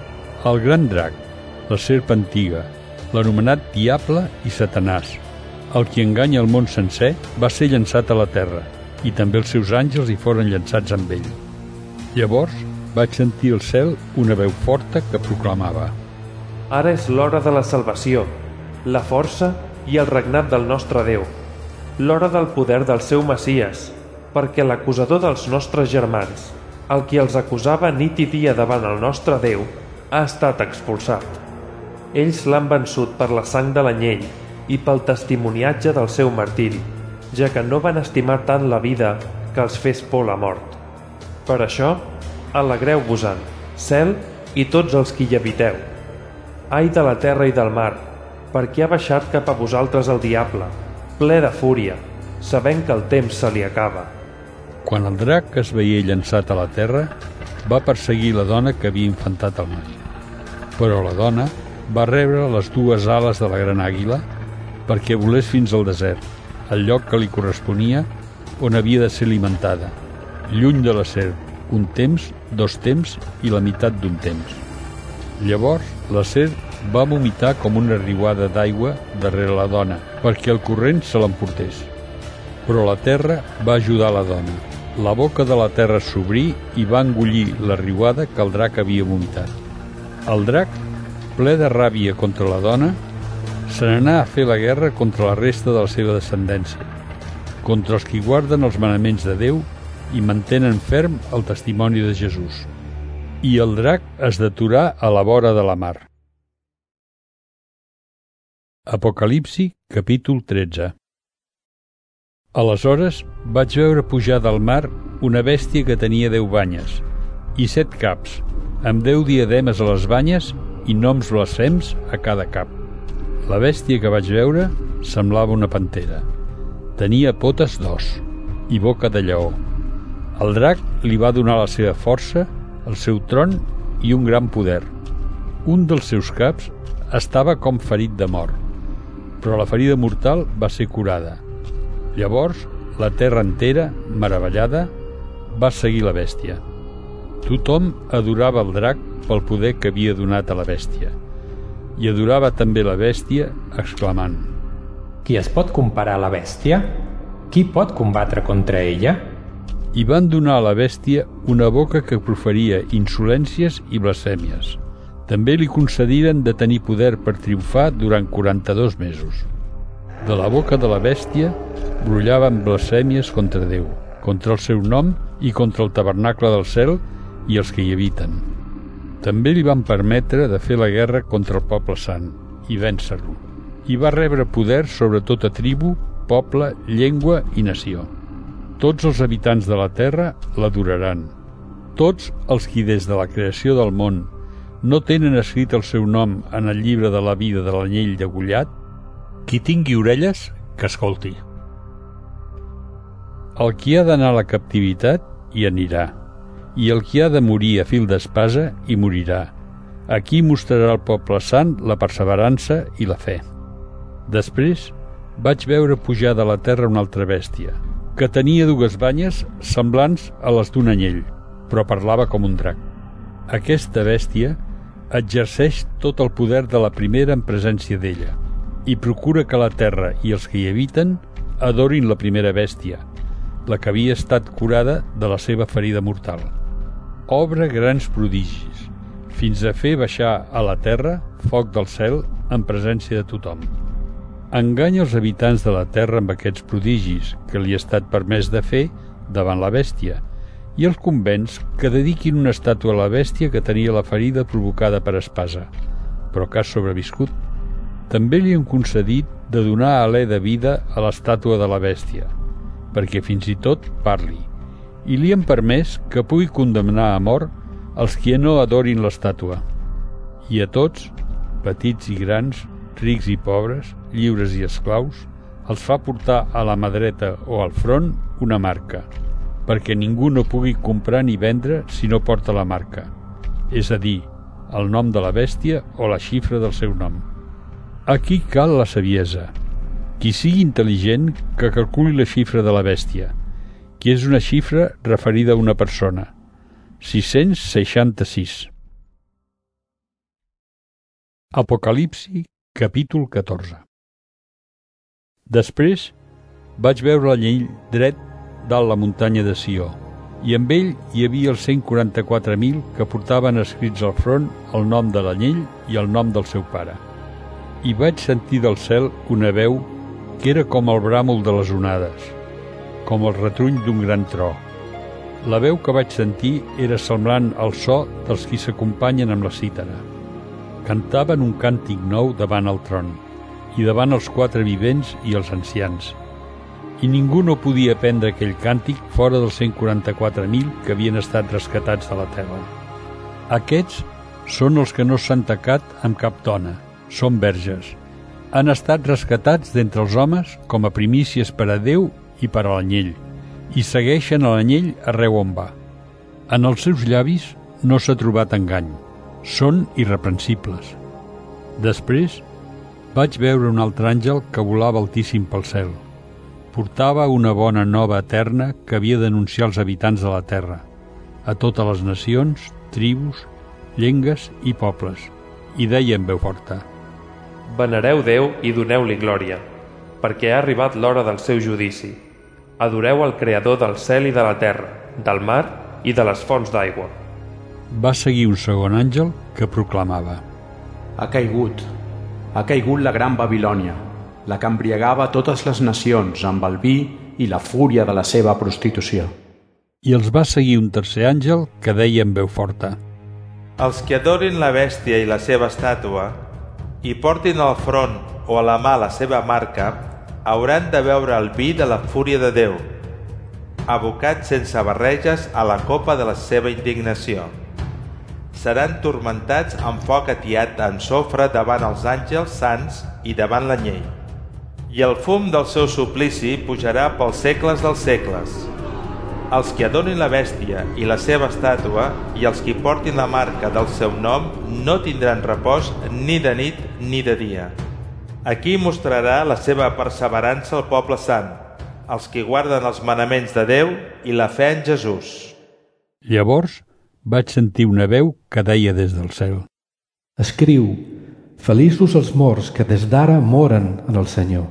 El gran drac, la serp antiga, l'anomenat Diable i Satanàs, el qui enganya el món sencer, va ser llançat a la terra, i també els seus àngels hi foren llançats amb ell. Llavors vaig sentir al cel una veu forta que proclamava: Ara és l'hora de la salvació, la força i el regnat del nostre Déu, l'hora del poder del seu Messies, perquè l'acusador dels nostres germans, el qui els acusava nit i dia davant el nostre Déu, ha estat expulsat. Ells l'han vençut per la sang de l'anyell i pel testimoniatge del seu martiri, ja que no van estimar tant la vida que els fes por la mort. Per això, alegreu-vos-en, cel i tots els qui hi habiteu. Ai de la terra i del mar, perquè ha baixat cap a vosaltres el diable, ple de fúria, sabent que el temps se li acaba. Quan el drac es veia llançat a la terra, va perseguir la dona que havia infantat el noi. Però la dona va rebre les dues ales de la gran àguila perquè volés fins al desert, el lloc que li corresponia on havia de ser alimentada, lluny de la serp, un temps, 2 temps i la meitat d'un temps. Llavors la serp va vomitar com una riuada d'aigua darrere la dona perquè el corrent se l'emportés. Però la terra va ajudar la dona. La boca de la terra s'obrí i va engollir la riuada que el drac havia vomitat. El drac, ple de ràbia contra la dona, se n'anà a fer la guerra contra la resta de la seva descendència, contra els qui guarden els manaments de Déu i mantenen ferm el testimoni de Jesús. I el drac es deturà a la vora de la mar. Apocalipsi, capítol 13. Aleshores vaig veure pujar del mar una bèstia que tenia 10 banyes i 7 caps, amb 10 diademes a les banyes i noms blasfems a cada cap. La bèstia que vaig veure semblava una pantera. Tenia potes d'os i boca de lleó. El drac li va donar la seva força, el seu tron i un gran poder. Un dels seus caps estava com ferit de mort, però la ferida mortal va ser curada. Llavors, la terra entera, meravellada, va seguir la bèstia. Tothom adorava el drac pel poder que havia donat a la bèstia, i adorava també la bèstia, exclamant: Qui es pot comparar a la bèstia? Qui pot combatre contra ella? I van donar a la bèstia una boca que proferia insolències i blasfèmies. També li concediren de tenir poder per triomfar durant 42 mesos. De la boca de la bèstia brollaven blasfèmies contra Déu, contra el seu nom i contra el tabernacle del cel i els que hi habiten. També li van permetre de fer la guerra contra el poble sant i vèncer-lo. I va rebre poder sobre tota tribu, poble, llengua i nació. Tots els habitants de la terra l'adoraran. Tots els qui des de la creació del món no tenen escrit el seu nom en el llibre de la vida de l'anyell degollat, qui tingui orelles, que escolti. El qui ha d'anar a la captivitat, hi anirà, i el qui ha de morir a fil d'espasa, hi morirà. Aquí mostrarà el poble sant la perseverança i la fe. Després vaig veure pujar de la terra una altra bèstia, que tenia 2 banyes semblants a les d'un anyell, però parlava com un drac. Aquesta bèstia exerceix tot el poder de la primera en presència d'ella i procura que la terra i els que hi habiten adorin la primera bèstia, la que havia estat curada de la seva ferida mortal. Obra grans prodigis, fins a fer baixar a la terra foc del cel en presència de tothom. Enganya els habitants de la terra amb aquests prodigis que li ha estat permès de fer davant la bèstia i els convenç que dediquin una estàtua a la bèstia que tenia la ferida provocada per espasa, però que ha sobreviscut. També li han concedit de donar alè de vida a l'estàtua de la bèstia, perquè fins i tot parli, i li han permès que pugui condemnar a mort els qui no adorin l'estàtua. i a tots, petits i grans, rics i pobres, lliures i esclaus, els fa portar a la mà dreta o al front una marca, perquè ningú no pugui comprar ni vendre si no porta la marca, és a dir, el nom de la bèstia o la xifra del seu nom. Aquí cal la saviesa. Qui sigui intel·ligent, que calculi la xifra de la bèstia, que és una xifra referida a una persona. 666. Apocalipsi, capítol 14. Després vaig veure l'anyell dret dalt la muntanya de Sió, i amb ell hi havia els 144.000 que portaven escrits al front el nom de l'anyell i el nom del seu pare. I vaig sentir del cel una veu que era com el bràmol de les onades, com el retruny d'un gran tro. La veu que vaig sentir era semblant al so dels qui s'acompanyen amb la cítara. Cantaven un càntic nou davant el tron, i davant els 4 vivents i els ancians. I ningú no podia aprendre aquell càntic fora dels 144.000 que havien estat rescatats de la terra. Aquests són els que no s'han tacat amb cap dona, són verges. Han estat rescatats d'entre els homes com a primícies per a Déu i per a l'anyell, i segueixen a l'anyell arreu on va. En els seus llavis no s'ha trobat engany, són irreprensibles. Després vaig veure un altre àngel que volava altíssim pel cel. Portava una bona nova eterna que havia d'anunciar als habitants de la terra, a totes les nacions, tribus, llengues i pobles, i deia en veu forta: Venereu Déu i doneu-li glòria, perquè ha arribat l'hora del seu judici. Adoreu el Creador del cel i de la terra, del mar i de les fonts d'aigua. Va seguir un segon àngel que proclamava: Ha caigut la gran Babilònia, la que embriagava totes les nacions amb el vi i la fúria de la seva prostitució. I els va seguir un tercer àngel que deia en veu forta: Els que adorin la bèstia i la seva estàtua i portin al front o a la mà la seva marca, hauran de beure el vi de la fúria de Déu, abocat sense barreges a la copa de la seva indignació. Seran turmentats amb foc atiat en sofre davant els àngels sants i davant l'anyell. I el fum del seu suplici pujarà pels segles dels segles. Els que adorin la bèstia i la seva estàtua i els que portin la marca del seu nom no tindran repòs ni de nit ni de dia. Aquí mostrarà la seva perseverança al poble sant, els que guarden els manaments de Déu i la fe en Jesús. Llavors vaig sentir una veu que deia des del cel: Escriu: Feliços els morts que des d'ara moren en el Senyor.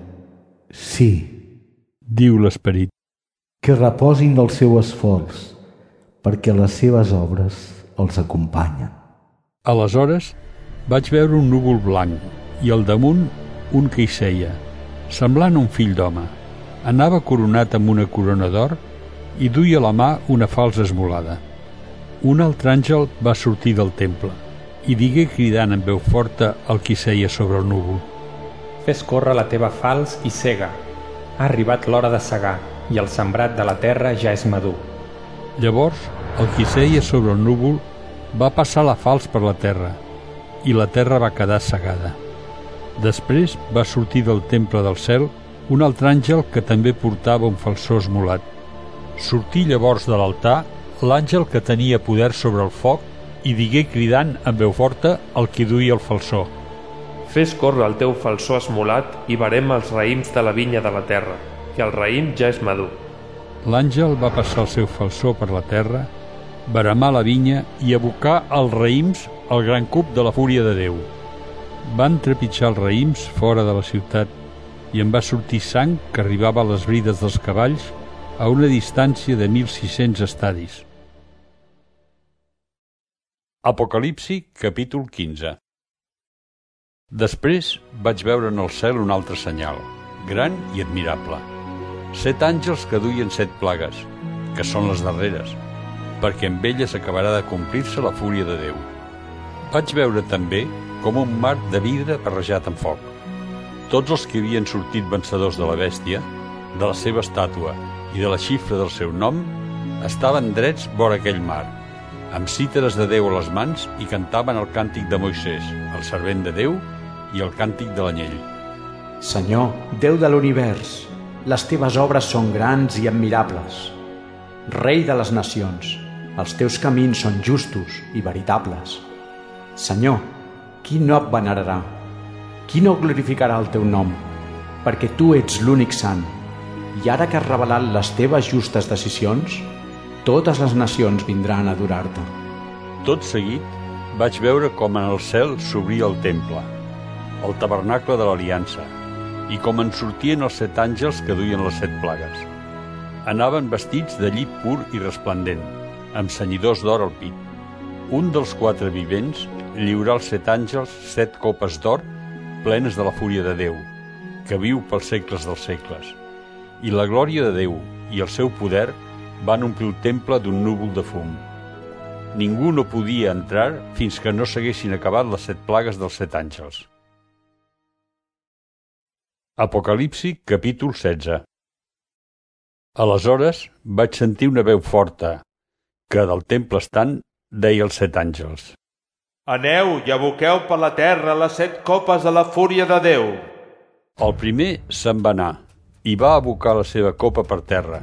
Sí, diu l'Esperit, que reposin del seu esforç, perquè les seves obres els acompanyen. Aleshores vaig veure un núvol blanc i al damunt un que hi seia, semblant a un fill d'home. Anava coronat amb una corona d'or i duia a la mà una falsa esmolada. Un altre àngel va sortir del temple i digué cridant amb veu forta al qui seia sobre el núvol: Fes córrer la teva falç i sega. Ha arribat l'hora de segar, i el sembrat de la terra ja és madur. Llavors, el qui seia sobre el núvol va passar la falç per la terra, i la terra va quedar segada. Després va sortir del temple del cel un altre àngel que també portava un falçó esmolat. Sortí llavors de l'altar l'àngel que tenia poder sobre el foc i digué cridant amb veu forta al qui duia el falçó: Fes córrer el teu falçó esmolat i verem els raïms de la vinya de la terra, que el raïm ja és madur. L'àngel va passar el seu falçó per la terra, veremar la vinya i abocar als raïms el gran cup de la fúria de Déu. Van trepitjar els raïms fora de la ciutat i en va sortir sang que arribava a les brides dels cavalls a una distància de 1.600 estadis. Apocalipsi, capítol 15. Després vaig veure en el cel un altre senyal, gran i admirable. 7 àngels que duien 7 plagues, que són les darreres, perquè amb elles acabarà de complir-se la fúria de Déu. Vaig veure també com un mar de vidre barrejat amb foc. Tots els que havien sortit vencedors de la bèstia, de la seva estàtua i de la xifra del seu nom, estaven drets vora aquell mar. amb cítares de Déu a les mans, i cantaven el càntic de Moisès, el servent de Déu, i el càntic de l'anyell. Senyor, Déu de l'univers, les teves obres són grans i admirables. Rei de les nacions, els teus camins són justos i veritables. Senyor, qui no et venerarà? Qui no glorificarà el teu nom? Perquè tu ets l'únic sant. I ara que has revelat les teves justes decisions, totes les nacions vindran a adorar-te. Tot seguit, vaig veure com en el cel s'obria el temple, el tabernacle de l'Aliança, i com en sortien els 7 àngels que duien les 7 plagues. Anaven vestits de llit pur i resplendent, amb cenyidors d'or al pit. Un dels 4 vivents lliurà als 7 àngels 7 copes d'or plenes de la fúria de Déu, que viu pels segles dels segles. I la glòria de Déu i el seu poder van omplir el temple d'un núvol de fum. Ningú no podia entrar fins que no s'haguessin acabat les 7 plagues dels 7 àngels. Apocalipsi, capítol 16. Aleshores vaig sentir una veu forta, que del temple estant deia als 7 àngels: Aneu i aboqueu per la terra les 7 copes de la fúria de Déu. El primer se'n va anar i va abocar la seva copa per terra,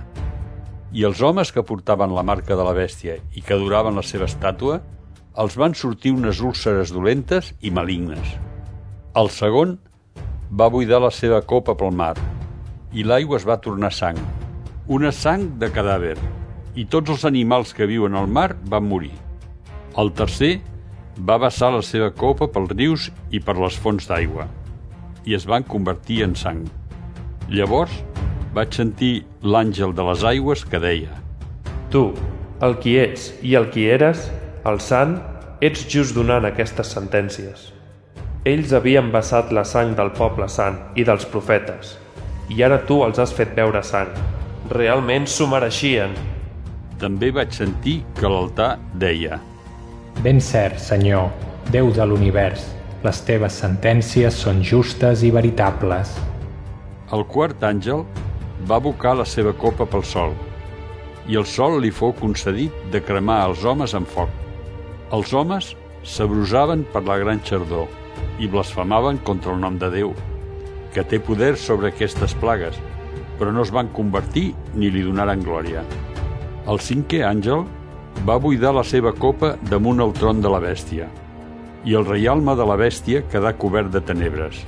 i els homes que portaven la marca de la bèstia i que adoraven la seva estàtua els van sortir unes úlceres dolentes i malignes. El segon va buidar la seva copa pel mar, i l'aigua es va tornar sang, una sang de cadàver, i tots els animals que viuen al mar van morir. El tercer va vessar la seva copa pels rius i per les fonts d'aigua, i es van convertir en sang. Llavors vaig sentir l'àngel de les aigües que deia: Tu, el qui ets i el qui eres, el sant, ets just donant aquestes sentències. Ells havien vessat la sang del poble sant i dels profetes, i ara tu els has fet beure sang. Realment s'ho mereixien. També vaig sentir que l'altar deia: Ben cert, Senyor, Déu de l'univers, les teves sentències són justes i veritables. El quart àngel va abocar la seva copa pel sol, i el sol li fou concedit de cremar els homes amb foc. Els homes s'abrusaven per la gran xardor i blasfemaven contra el nom de Déu, que té poder sobre aquestes plagues, però no es van convertir ni li donaren glòria. El 5è àngel va buidar la seva copa damunt el tron de la bèstia, i el reialme de la bèstia quedà cobert de tenebres.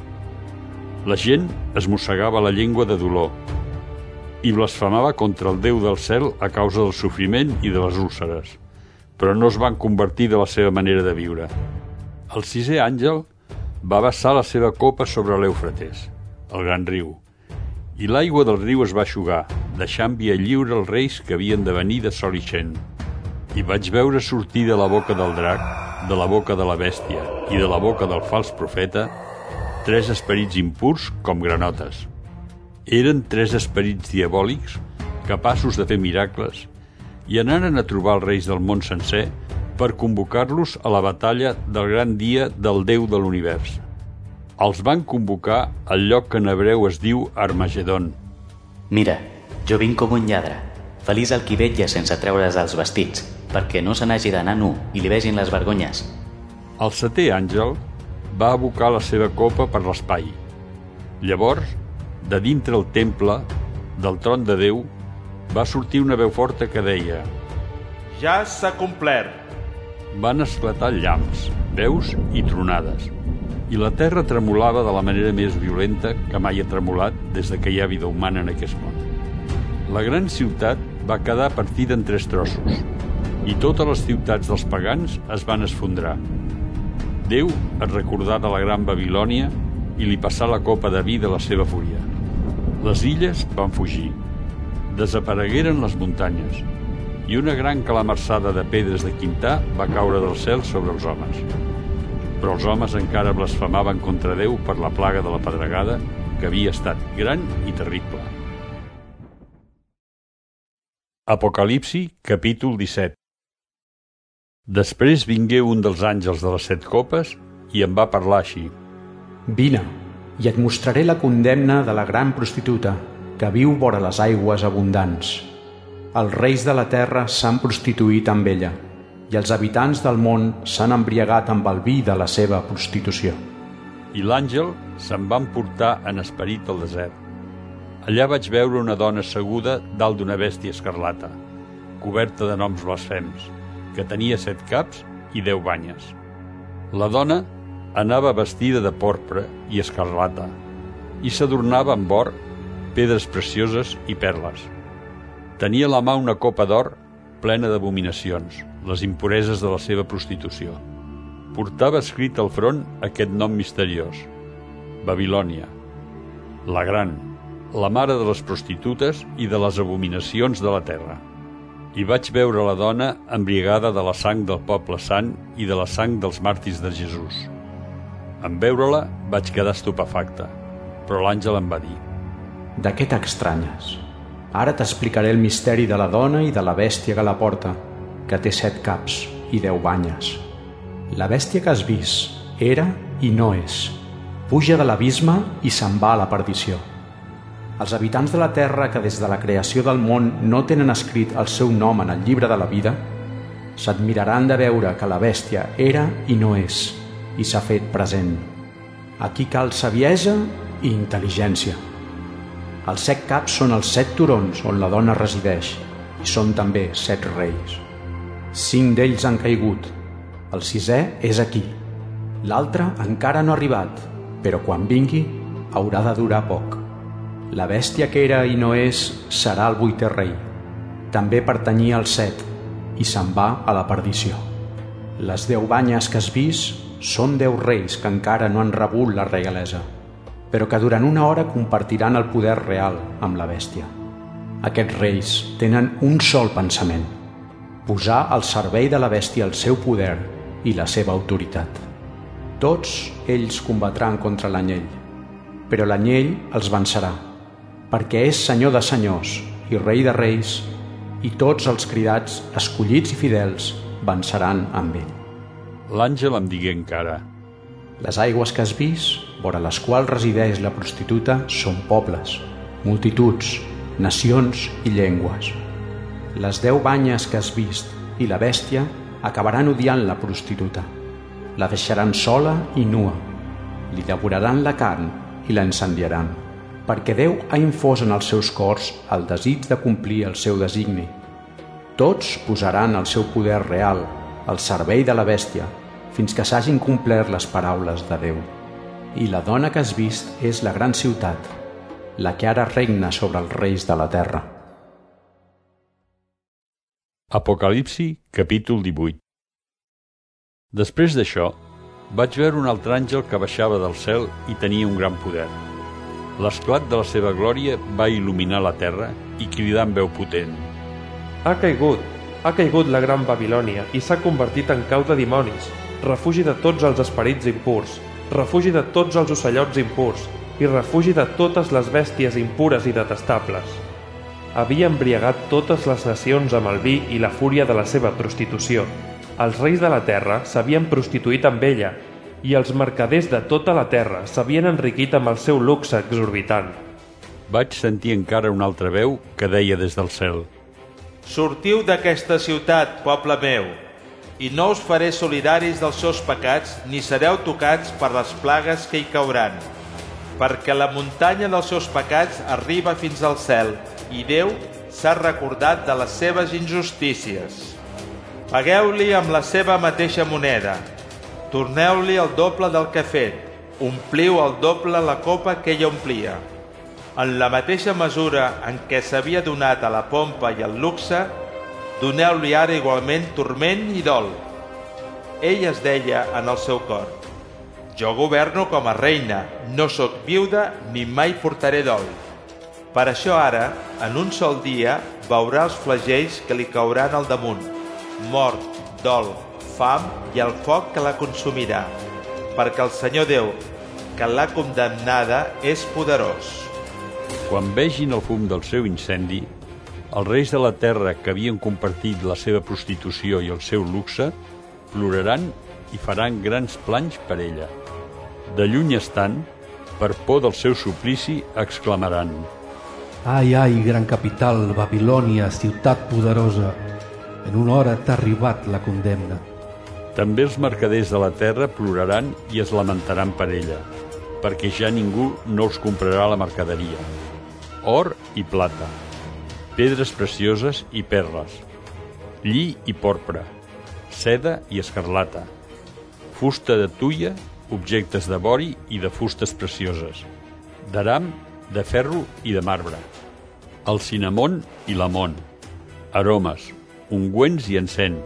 La gent es mossegava la llengua de dolor i blasfemava contra el Déu del cel a causa del sofriment i de les úlceres, però no es van convertir de la seva manera de viure. El 6è àngel va vessar la seva copa sobre l'Eufrates, el gran riu, i l'aigua del riu es va eixugar, deixant via lliure els reis que havien de venir de Sol ixent. I vaig veure sortir de la boca del drac, de la boca de la bèstia i de la boca del fals profeta 3 esperits impurs com granotes. Eren 3 esperits diabòlics capaços de fer miracles i anaren a trobar els reis del món sencer per convocar-los a la batalla del gran dia del Déu de l'univers. Els van convocar al lloc que en hebreu es diu Armagedon. Mira, jo vinc com un lladre. Feliç el qui vetlla sense treure's els vestits, perquè no se n'hagi d'anar nu i li vegin les vergonyes. El 7è àngel va abocar la seva copa per l'espai. Llavors, de dintre el temple, del tron de Déu, va sortir una veu forta que deia: Ja s'ha complert. Van esclatar llamps, veus i tronades, i la terra tremolava de la manera més violenta que mai ha tremolat des que hi ha vida humana en aquest món. La gran ciutat va quedar partida en 3 trossos, i totes les ciutats dels pagans es van esfondrar. Déu es recordà de la gran Babilònia i li passà la copa de vi de la seva fúria. Les illes van fugir. Desaparegueren les muntanyes, i una gran calamarsada de pedres de quintar va caure del cel sobre els homes. Però els homes encara blasfemaven contra Déu per la plaga de la pedregada, que havia estat gran i terrible. Apocalipsi, capítol 17. Després vingué un dels àngels de les 7 copes i em va parlar així: Vine, i et mostraré la condemna de la gran prostituta, que viu vora les aigües abundants. Els reis de la terra s'han prostituït amb ella, i els habitants del món s'han embriagat amb el vi de la seva prostitució. I l'àngel se'n va emportar en esperit al desert. Allà vaig veure una dona asseguda dalt d'una bèstia escarlata, coberta de noms blasfems, que tenia 7 caps i 10 banyes. La dona anava vestida de porpra i escarlata i s'adornava amb or, pedres precioses i perles. Tenia a la mà una copa d'or plena d'abominacions, les impureses de la seva prostitució. Portava escrit al front aquest nom misteriós: Babilònia, la gran, la mare de les prostitutes i de les abominacions de la terra. I vaig veure la dona embriagada de la sang del poble sant i de la sang dels màrtirs de Jesús. En veure-la vaig quedar estupefacte, però l'àngel em va dir: De què t'estranyes? Ara t'explicaré el misteri de la dona i de la bèstia que la porta, que té 7 caps i 10 banyes. La bèstia que has vist era i no és. Puja de l'abisme i se'n va a la perdició. Els habitants de la terra que des de la creació del món no tenen escrit el seu nom en el llibre de la vida, s'admiraran de veure que la bèstia era i no és, i s'ha fet present. Aquí cal saviesa i intel·ligència. Els 7 caps són els 7 turons on la dona resideix, i són també 7 reis. 5 d'ells han caigut. El 6è és aquí. L'altre encara no ha arribat, però quan vingui haurà de durar poc. La bèstia que era i no és serà el 8è rei. També pertanyia al 7 i se'n va a la perdició. Les 10 banyes que has vist són 10 reis que encara no han rebut la reialesa, però que durant una hora compartiran el poder real amb la bèstia. Aquests reis tenen un sol pensament: posar al servei de la bèstia el seu poder i la seva autoritat. Tots ells combatran contra l'anyell, però l'anyell els vencerà, perquè és senyor de senyors i rei de reis, i tots els cridats, escollits i fidels, venceran amb ell. L'àngel em digué encara: Les aigües que has vist, vora les quals resideix la prostituta, són pobles, multituds, nacions i llengües. Les 10 banyes que has vist i la bèstia acabaran odiant la prostituta. La deixaran sola i nua, li devoraran la carn i la incendiaran, perquè Déu ha infós en els seus cors el desig de complir el seu designi. Tots posaran el seu poder real al servei de la bèstia fins que s'hagin complert les paraules de Déu. I la dona que has vist és la gran ciutat, la que ara regna sobre els reis de la terra. Apocalipsi, capítol 18. Després d'això, vaig veure un altre àngel que baixava del cel i tenia un gran poder. L'esclat de la seva glòria va il·luminar la terra i cridar amb veu potent: Ha caigut la gran Babilònia i s'ha convertit en cau de dimonis, refugi de tots els esperits impurs, refugi de tots els ocellots impurs i refugi de totes les bèsties impures i detestables. Havia embriagat totes les nacions amb el vi i la fúria de la seva prostitució. Els reis de la terra s'havien prostituït amb ella i els mercaders de tota la terra s'havien enriquit amb el seu luxe exorbitant. Vaig sentir encara una altra veu que deia des del cel: Sortiu d'aquesta ciutat, poble meu, i no us faré solidaris dels seus pecats ni sereu tocats per les plagues que hi cauran, perquè la muntanya dels seus pecats arriba fins al cel i Déu s'ha recordat de les seves injustícies. Pagueu-li amb la seva mateixa moneda, torneu-li el doble del que ha fet, ompliu el doble la copa que ella omplia. En la mateixa mesura en què s'havia donat a la pompa i al luxe, doneu-li ara igualment turment i dol. Ell es deia en el seu cor: Jo governo com a reina, no sóc viuda ni mai portaré dol. Per això ara, en un sol dia, veurà els flagells que li cauran al damunt: mort, dol, fam i el foc que la consumirà, perquè el Senyor Déu, que l'ha condemnada, és poderós. Quan vegin el fum del seu incendi, els reis de la terra que havien compartit la seva prostitució i el seu luxe ploraran i faran grans planys per ella. De lluny estant, per por del seu suplici, exclamaran: Ai, ai, gran capital, Babilònia, ciutat poderosa! En una hora t'ha arribat la condemna. També els mercaders de la terra ploraran i es lamentaran per ella, perquè ja ningú no els comprarà la mercaderia. Or i plata, pedres precioses i perles, lli i porpra, seda i escarlata, fusta de tuia, objectes de vori i de fustes precioses, d'aram, de ferro i de marbre, el cinamon i l'amon, aromes, ungüents i encens,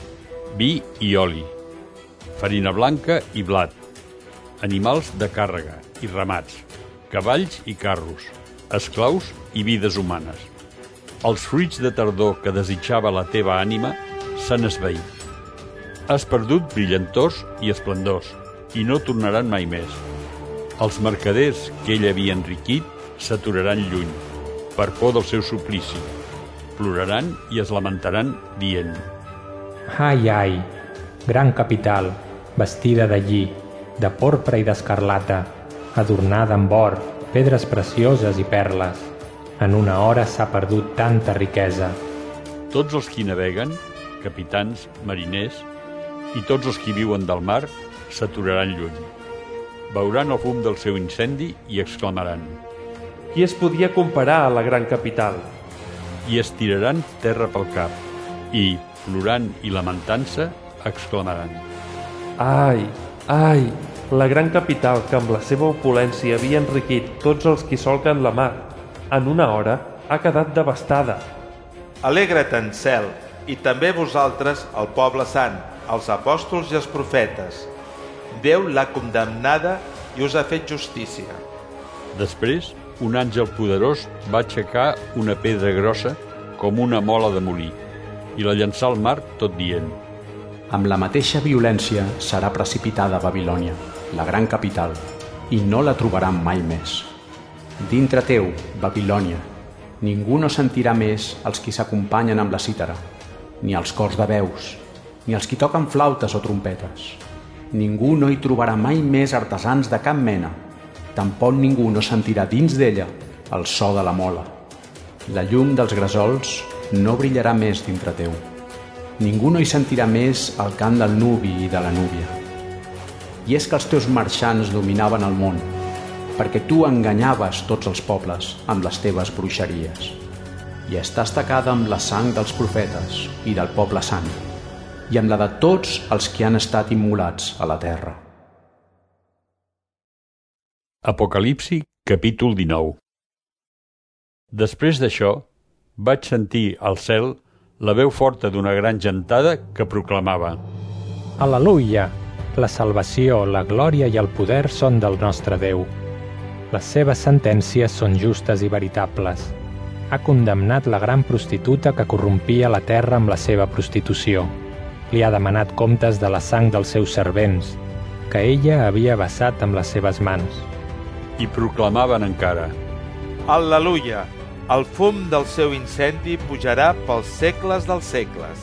vi i oli, farina blanca i blat, animals de càrrega i ramats, cavalls i carros, esclaus i vides humanes. Els fruits de tardor que desitjava la teva ànima s'han esvaït. Has perdut brillantors i esplendors, i no tornaran mai més. Els mercaders que ell havia enriquit s'aturaran lluny, per por del seu suplici. Ploraran i es lamentaran, dient: Ai, ai, gran capital, vestida de lli, de porpra i d'escarlata, adornada amb or, pedres precioses i perles. En una hora s'ha perdut tanta riquesa. Tots els qui naveguen, capitans, mariners, i tots els qui viuen del mar, s'aturaran lluny. Veuran el fum del seu incendi i exclamaran: Qui es podia comparar a la gran capital? I es tiraran terra pel cap, i, plorant i lamentant-se, exclamaran: Ai, ai, la gran capital que amb la seva opulència havia enriquit tots els qui solquen la mar, en una hora ha quedat devastada. Alegra-te'n, cel, i també vosaltres, el poble sant, els apòstols i els profetes. Déu l'ha condemnada i us ha fet justícia. Després, un àngel poderós va aixecar una pedra grossa com una mola de molí i la llançà al mar tot dient: Amb la mateixa violència serà precipitada Babilònia, la gran capital, i no la trobaran mai més. Dintre teu, Babilònia, ningú no sentirà més els qui s'acompanyen amb la cítara, ni els cors de veus, ni els qui toquen flautes o trompetes. Ningú no hi trobarà mai més artesans de cap mena. Tampoc ningú no sentirà dins d'ella el so de la mola. La llum dels gresols no brillarà més dintre teu. Ningú no hi sentirà més el cant del nuvi i de la núvia. I és que els teus marxants dominaven el món, perquè tu enganyaves tots els pobles amb les teves bruixeries. I estàs tacada amb la sang dels profetes i del poble sant, i amb la de tots els que han estat immolats a la terra. Apocalipsi, capítol 19. Després d'això, vaig sentir al cel la veu forta d'una gran gentada que proclamava: Al·leluia! La salvació, la glòria i el poder són del nostre Déu. Les seves sentències són justes i veritables. Ha condemnat la gran prostituta que corrompia la terra amb la seva prostitució. Li ha demanat comptes de la sang dels seus servents, que ella havia vessat amb les seves mans. I proclamaven encara: Al·leluia! El fum del seu incendi pujarà pels segles dels segles.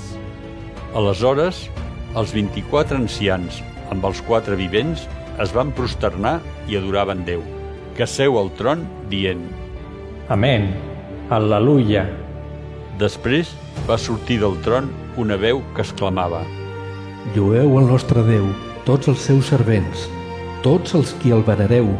Aleshores, els 24 ancians, amb els 4 vivents, es van prosternar i adoraven Déu, que seu al tron, dient: Amén! Al·leluia! Després va sortir del tron una veu que exclamava: Llueu el nostre Déu, tots els seus servents, tots els qui el venereu,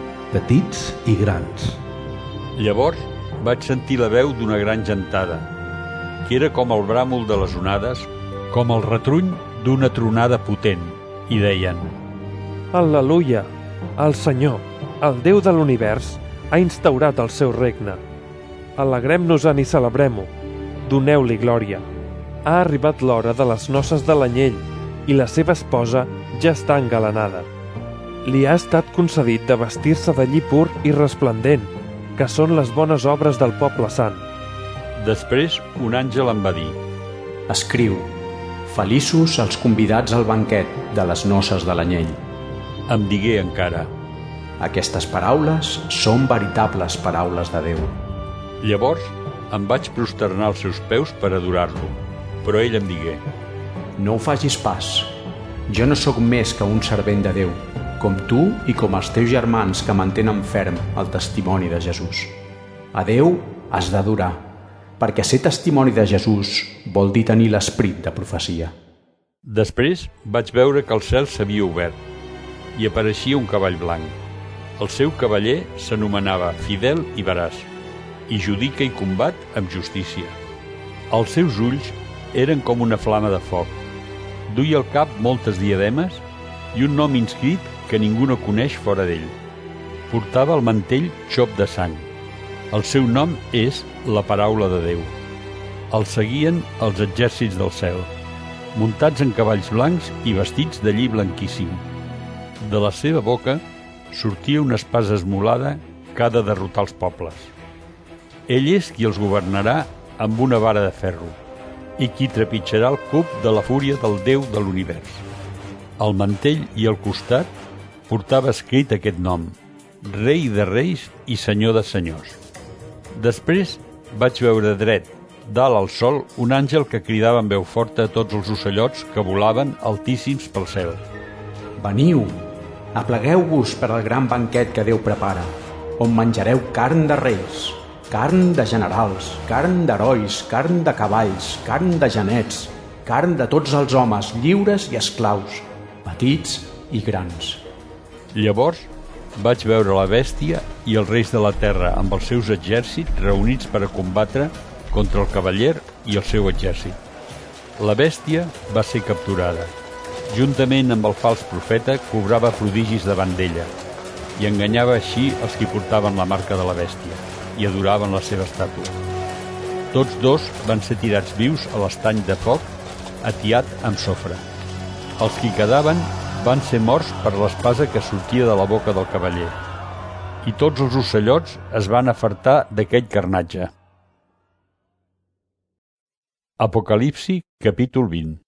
petits i grans. Llavors vaig sentir la veu d'una gran gentada, que era com el bràmol de les onades, com el retruny d'una tronada potent, i deien: Al·leluia! El Senyor, el Déu de l'univers, ha instaurat el seu regne. Alegrem-nos-en i celebrem-ho. Doneu-li glòria. Ha arribat l'hora de les noces de l'anyell i la seva esposa ja està engalanada. Li ha estat concedit de vestir-se de lli pur i resplendent, que són les bones obres del poble sant. Després un àngel em va dir: Escriu: Feliços els convidats al banquet de les noces de l'anyell. Em digué encara: Aquestes paraules són veritables paraules de Déu. Llavors em vaig prosternar als seus peus per adorar-lo, però ell em digué: No ho facis pas. Jo no sóc més que un servent de Déu, com tu i com els teus germans que mantenen ferm el testimoni de Jesús. A Déu has d'adorar, perquè ser testimoni de Jesús vol dir tenir l'esperit de profecia. Després vaig veure que el cel s'havia obert i apareixia un cavall blanc. El seu cavaller s'anomenava Fidel i Veraç, i judica i combat amb justícia. Els seus ulls eren com una flama de foc. Duia al cap moltes diademes i un nom inscrit que ningú no coneix fora d'ell. Portava el mantell xop de sang. El seu nom és la Paraula de Déu. El seguien els exèrcits del cel, muntats en cavalls blancs i vestits de lli blanquíssim. De la seva boca sortia una espasa esmolada que ha de derrotar els pobles. Ell és qui els governarà amb una vara de ferro i qui trepitjarà el cub de la fúria del Déu de l'univers. Al mantell i al costat portava escrit aquest nom: Rei de reis i Senyor de senyors. Després vaig veure dret, dalt al sol, un àngel que cridava amb veu forta a tots els ocellots que volaven altíssims pel cel. Veniu, aplegueu-vos per al gran banquet que Déu prepara, on menjareu carn de reis, carn de generals, carn d'herois, carn de cavalls, carn de genets, carn de tots els homes, lliures i esclaus, petits i grans. Llavors vaig veure la bèstia i els reis de la terra amb els seus exèrcits reunits per a combatre contra el cavaller i el seu exèrcit. La bèstia va ser capturada. Juntament amb el fals profeta cobrava prodigis davant d'ella i enganyava així els qui portaven la marca de la bèstia i adoraven la seva estàtua. Tots dos van ser tirats vius a l'estany de foc atiat amb sofre. Els qui quedaven van ser morts per l'espasa que sortia de la boca del cavaller, i tots els ocellots es van afartar d'aquell carnatge. Apocalipsi, capítol 20.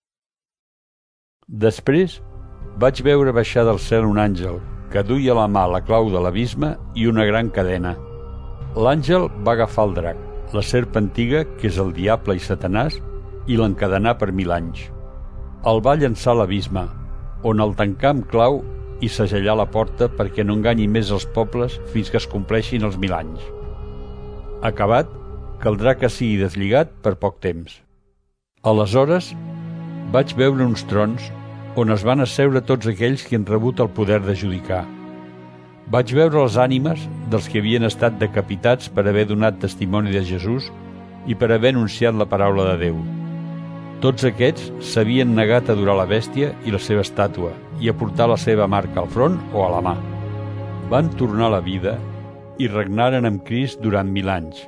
Després vaig veure baixar del cel un àngel que duia a la mà la clau de l'abisme i una gran cadena. L'àngel va agafar el drac, la serp antiga, que és el diable i Satanàs, i l'encadenà per 1000 anys. El va llançar a l'abisme, on el tancà amb clau i segellà la porta perquè no enganyi més els pobles fins que es compleixin els 1000 anys. Acabat, caldrà que sigui deslligat per poc temps. Aleshores vaig veure uns trons on es van asseure tots aquells que han rebut el poder de judicar. Vaig veure les ànimes dels que havien estat decapitats per haver donat testimoni de Jesús i per haver anunciat la paraula de Déu. Tots aquests s'havien negat a adorar la bèstia i la seva estàtua i a portar la seva marca al front o a la mà. Van tornar a la vida i regnaren amb Crist durant 1000 anys.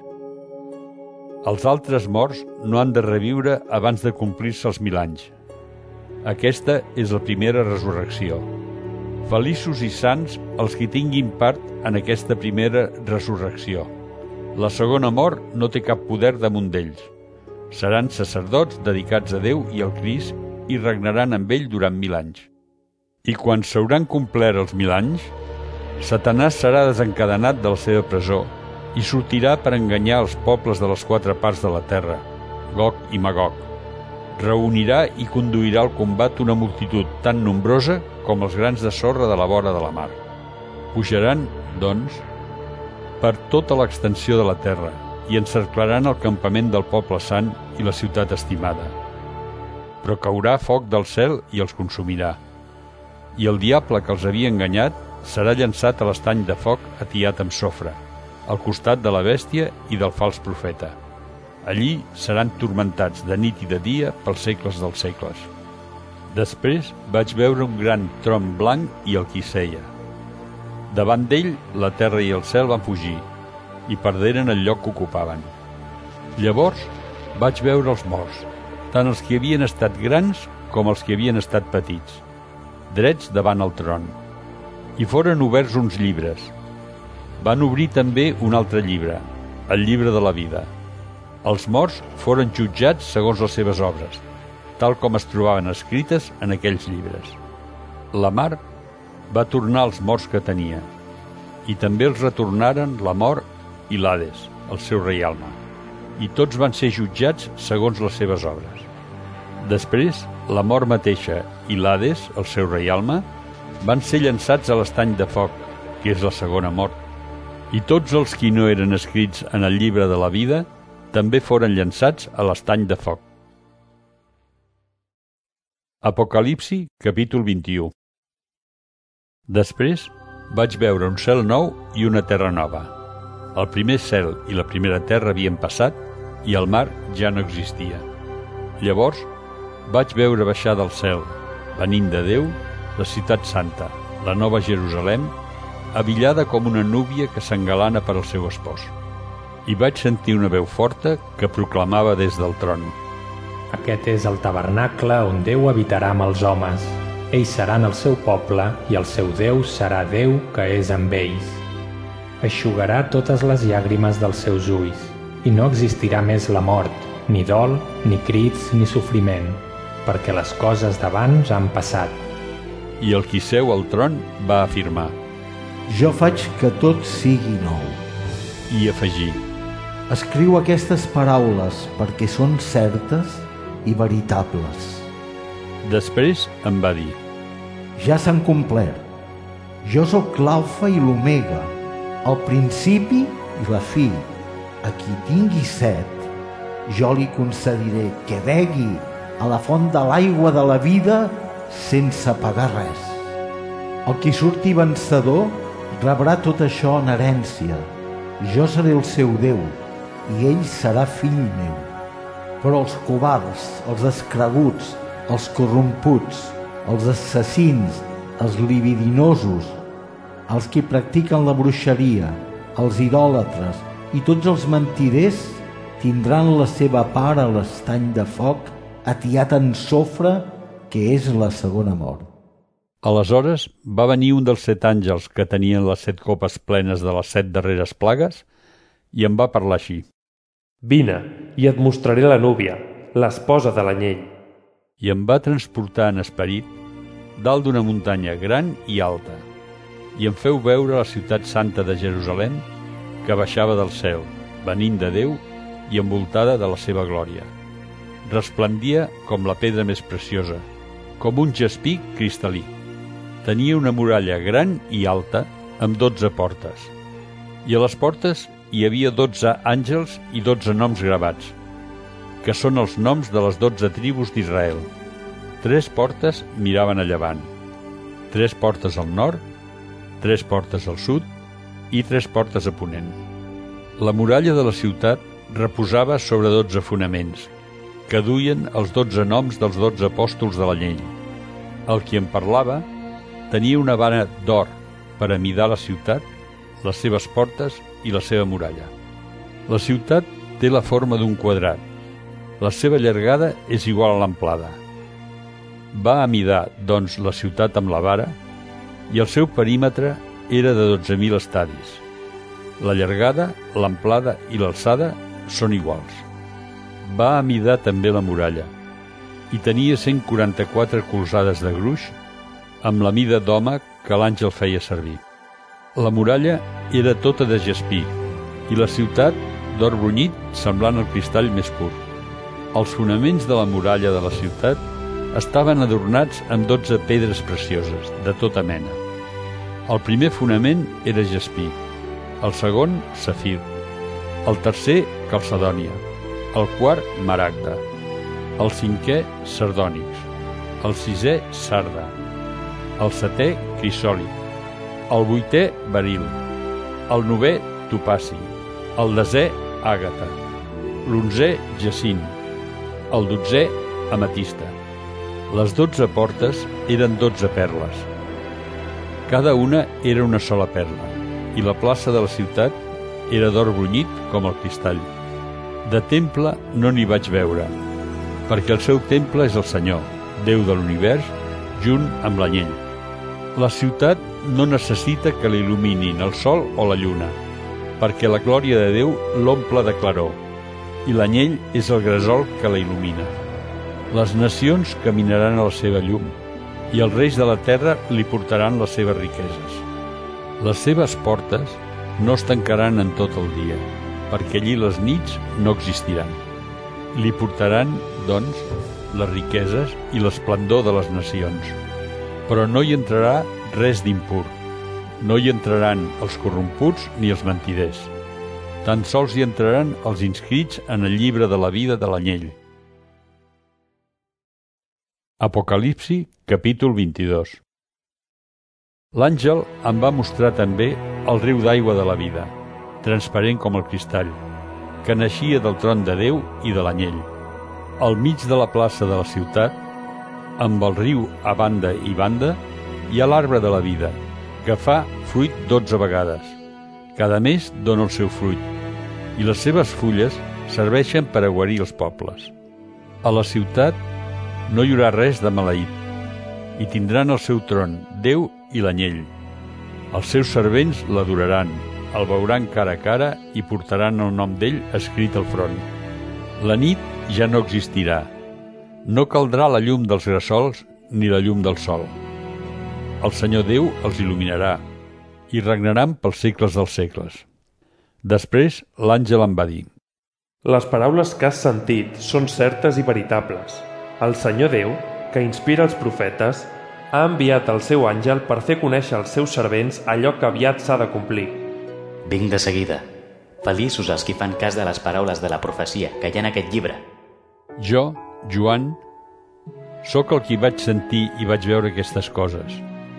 Els altres morts no han de reviure abans de complir-se els 1000 anys. Aquesta és la primera resurrecció. Feliços i sants els que tinguin part en aquesta primera resurrecció. La segona mort no té cap poder damunt d'ells. Seran sacerdots dedicats a Déu i al Crist i regnaran amb ell durant 1000 anys. I quan s'hauran complert els 1000 anys, Satanàs serà desencadenat de la seva presó i sortirà per enganyar els pobles de les 4 parts de la terra, Gog i Magog. Reunirà i conduirà al combat una multitud tan nombrosa com els grans de sorra de la vora de la mar. Pujaran, doncs, per tota l'extensió de la terra i encerclaran el campament del poble sant i la ciutat estimada. Però caurà foc del cel i els consumirà. I el diable que els havia enganyat serà llançat a l'estany de foc atiat amb sofre, al costat de la bèstia i del fals profeta. Allí seran turmentats de nit i de dia pels segles dels segles. Després vaig veure un gran tron blanc i el qui seia. Davant d'ell la terra i el cel van fugir i perderen el lloc que ocupaven. Llavors vaig veure els morts, tant els que havien estat grans com els que havien estat petits, drets davant el tron. I foren oberts uns llibres. Van obrir també un altre llibre, el llibre de la vida. Els morts foren jutjats segons les seves obres, tal com es trobaven escrites en aquells llibres. La mar va tornar els morts que tenia, i també els retornaren la mort i l'Hades, el seu reialme, i tots van ser jutjats segons les seves obres. Després, la mort mateixa i l'Hades, el seu reialme, van ser llançats a l'estany de foc, que és la segona mort. I tots els qui no eren escrits en el llibre de la vida també foren llançats a l'estany de foc. Apocalipsi, capítol 21. Després vaig veure un cel nou i una terra nova. El primer cel i la primera terra havien passat i el mar ja no existia. Llavors vaig veure baixar del cel, venint de Déu, la ciutat santa, la nova Jerusalem, abillada com una núvia que s'engalana per al seu espòs. I vaig sentir una veu forta que proclamava des del tron: Aquest és el tabernacle on Déu habitarà amb els homes. Ells seran el seu poble i el seu Déu serà Déu que és amb ells. Eixugarà totes les llàgrimes dels seus ulls i no existirà més la mort, ni dol, ni crits, ni sofriment, perquè les coses d'abans han passat. I el qui seu al tron va afirmar: Jo faig que tot sigui nou. I afegí: Escriu aquestes paraules perquè són certes i veritables. Després em va dir: Ja s'han complert. Jo sóc l'alfa i l'omega, el principi i la fi. A qui tingui set, jo li concediré que begui a la font de l'aigua de la vida sense pagar res. El qui surti vencedor rebrà tot això en herència. Jo seré el seu Déu i ell serà fill meu. Però els covards, els descreguts, els corromputs, els assassins, els libidinosos, els que practiquen la bruixeria, els idòlatres i tots els mentiders tindran la seva part a l'estany de foc atiat en sofre, que és la segona mort. Aleshores va venir un dels 7 àngels que tenien les 7 copes plenes de les 7 darreres plagues i em va parlar així: Vine, i et mostraré la núvia, l'esposa de l'anyell. I em va transportar en esperit dalt d'una muntanya gran i alta, i em feu veure la ciutat santa de Jerusalem, que baixava del cel, venint de Déu i envoltada de la seva glòria. Resplendia com la pedra més preciosa, com un jaspí cristal·lí. Tenia una muralla gran i alta amb 12 portes, i a les portes hi havia 12 àngels i 12 noms gravats, que són els noms de les 12 tribus d'Israel. 3 portes miraven a llevant, 3 portes al nord, 3 portes al sud i 3 portes a ponent. La muralla de la ciutat reposava sobre 12 fonaments, que duien els 12 noms dels 12 apòstols de l'anyell. El qui en parlava tenia una vara d'or per amidar la ciutat, les seves portes i la seva muralla. La ciutat té la forma d'un quadrat. La seva llargada és igual a l'amplada. Va amidar, doncs, la ciutat amb la vara, i el seu perímetre era de 12.000 estadis. La llargada, l'amplada i l'alçada són iguals. Va amidar també la muralla, i tenia 144 colzades de gruix, amb la mida d'home que l'àngel feia servir. La muralla era tota de jaspí, i la ciutat d'or brunyit semblant al cristall més pur. Els fonaments de la muralla de la ciutat estaven adornats amb 12 pedres precioses, de tota mena. El primer fonament era jaspí, el segon, safir, el tercer, calcedònia, el quart, maragda, el cinquè, sardònix, el sisè, sarda, el setè, crisòlit, el vuitè, beril, el novè, topaci, el desè, àgata, l'11è, jacint, el 12è, ametista. Les 12 portes eren 12 perles. Cada una era una sola perla, i la plaça de la ciutat era d'or brunyit com el cristall. De temple no n'hi vaig veure, perquè el seu temple és el Senyor, Déu de l'univers, junt amb l'anyell. La ciutat no necessita que l'il·luminin el sol o la lluna, perquè la glòria de Déu l'omple de claror, i l'anyell és el gresol que la il·lumina. Les nacions caminaran a la seva llum, i els reis de la terra li portaran les seves riqueses. Les seves portes no es tancaran en tot el dia, perquè allí les nits no existiran. Li portaran, doncs, les riqueses i l'esplendor de les nacions. Però no hi entrarà res d'impur. No hi entraran els corromputs ni els mentiders. Tan sols hi entraran els inscrits en el llibre de la vida de l'anyell. Apocalipsi, capítol 22. L'àngel em va mostrar també el riu d'aigua de la vida, transparent com el cristall, que naixia del tron de Déu i de l'anyell. Al mig de la plaça de la ciutat, amb el riu a banda i banda, hi ha l'arbre de la vida, que fa fruit 12 vegades. Cada mes dona el seu fruit, i les seves fulles serveixen per a guarir els pobles. A la ciutat no hi haurà res de maleït, i tindran el seu tron Déu i l'anyell. Els seus servents l'adoraran, el veuran cara a cara i portaran el nom d'ell escrit al front. La nit ja no existirà. No caldrà la llum dels gressols ni la llum del sol. El Senyor Déu els il·luminarà i regnaran pels segles dels segles. Després l'àngel em va dir: Les paraules que has sentit són certes i veritables. El Senyor Déu, que inspira els profetes, ha enviat el seu àngel per fer conèixer als seus servents allò que aviat s'ha de complir. Vinc de seguida. Feliços els qui fan cas de les paraules de la profecia que hi ha en aquest llibre. Jo, Joan, sóc el qui vaig sentir i vaig veure aquestes coses.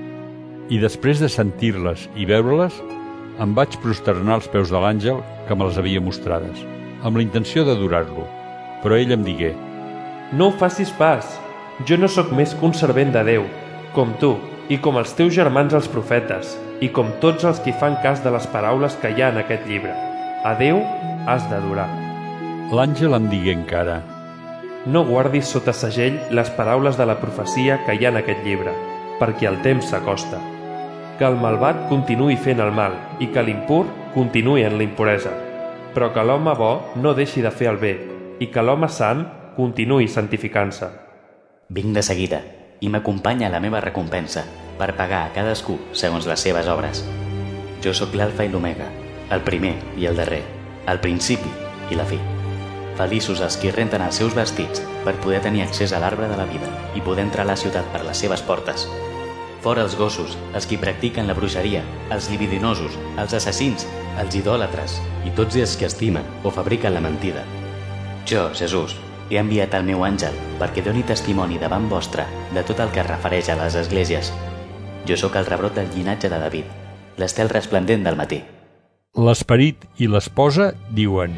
I després de sentir-les i veure-les, em vaig prosternar als peus de l'àngel que me les havia mostrades, amb la intenció d'adorar-lo. Però ell em digué: No ho facis pas. Jo no sóc més que un servent de Déu, com tu, i com els teus germans els profetes, i com tots els qui fan cas de les paraules que hi ha en aquest llibre. A Déu has d'adorar. L'àngel em digué encara: No guardis sota segell les paraules de la profecia que hi ha en aquest llibre, perquè el temps s'acosta. Que el malvat continuï fent el mal i que l'impur continuï en la impuresa, però que l'home bo no deixi de fer el bé i que l'home sant continuï santificant-se. Vinc de seguida i m'acompanya la meva recompensa per pagar a cadascú segons les seves obres. Jo sóc l'alfa i l'omega, el primer i el darrer, el principi i la fi. Feliços els qui renten els seus vestits per poder tenir accés a l'arbre de la vida i poder entrar a la ciutat per les seves portes. Fora els gossos, els qui practiquen la bruixeria, els libidinosos, els assassins, els idòlatres i tots els que estimen o fabriquen la mentida. Jo, Jesús, he enviat el meu àngel perquè doni testimoni davant vostre de tot el que es refereix a les esglésies. Jo sóc el rebrot del llinatge de David, l'estel resplendent del matí. L'esperit i l'esposa diuen: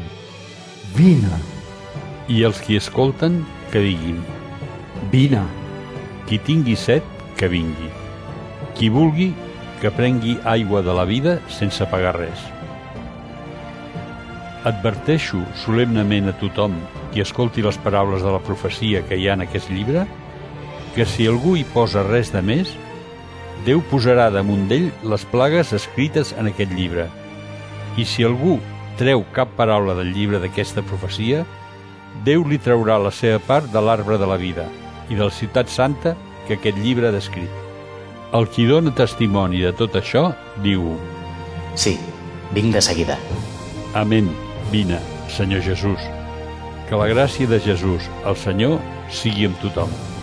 Vine. I els qui escolten que diguin: Vine. Qui tingui set, que vingui. Qui vulgui, que prengui aigua de la vida sense pagar res. Adverteixo solemnement a tothom qui escolti les paraules de la profecia que hi ha en aquest llibre, que si algú hi posa res de més, Déu posarà damunt d'ell les plagues escrites en aquest llibre. I si algú treu cap paraula del llibre d'aquesta profecia, Déu li traurà la seva part de l'arbre de la vida i de la ciutat santa que aquest llibre ha descrit. El qui dona testimoni de tot això diu: Sí, vinc de seguida. Amén. Vine, Senyor Jesús. Que la gràcia de Jesús, el Senyor, sigui amb tothom.